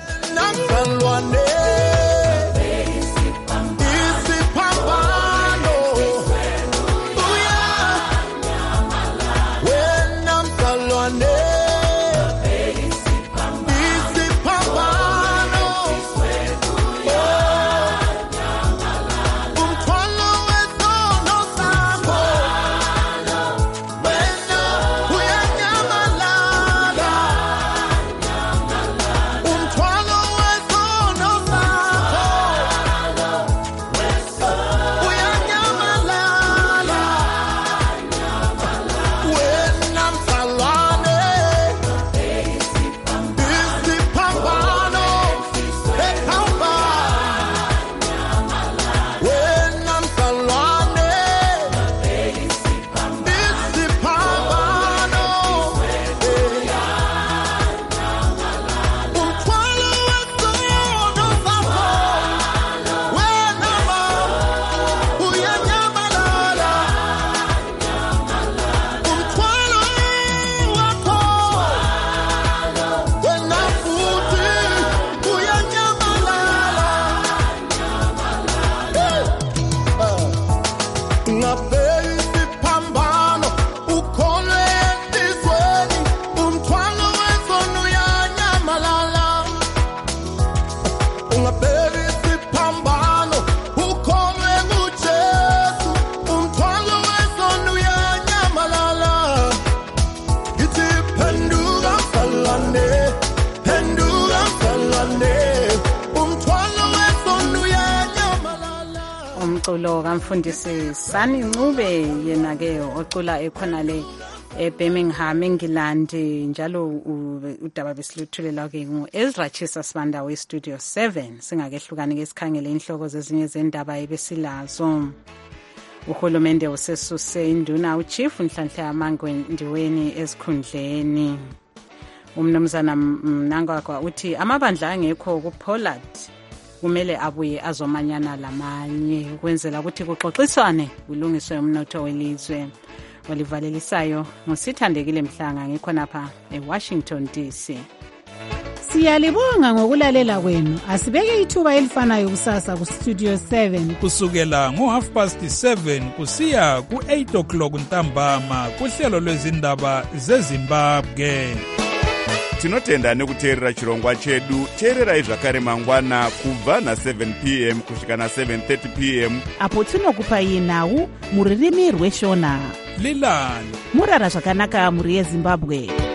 umculo kamfundisi Sani Ncube yena ke ocula ekhona le eBirmingham England njalo udaba besiluthulela ke nguEzra Jesus Banda we Studio 7 singakehlukani ke sikhangele inhloko zezinye zendaba ebesilazo. Uhulumende usesuse induna uChief Nhlanhla Mangwendiweni esikhundleni. Umnumzana Mnangagwa uthi amabandla angekho kuPollard kumele abuye azomanyana lamanye ukwenzela ukuthi kuxoxiswane kulungiswe umnotho welizwe. Olivalelisayo ngosithandekile Mhlanga ngikhonapha eWashington DC. Siyalibonga ngokulalela kwenu. Asibeke ithuba elifanayo kusasa ku Studio 7 kusukela ngo7:30 kusiya ku8:00 ntambama kuhlelo lwezindaba zeZimbabwe. Tinotenda nekuteerera chirongwa chedu. Teerera zvakare mangwana kubva na7 p.m. kusvika na7:30 p.m. apo tinokupa nawu muririmi rweshona. Lilani murara zvakanaka muri yeZimbabwe.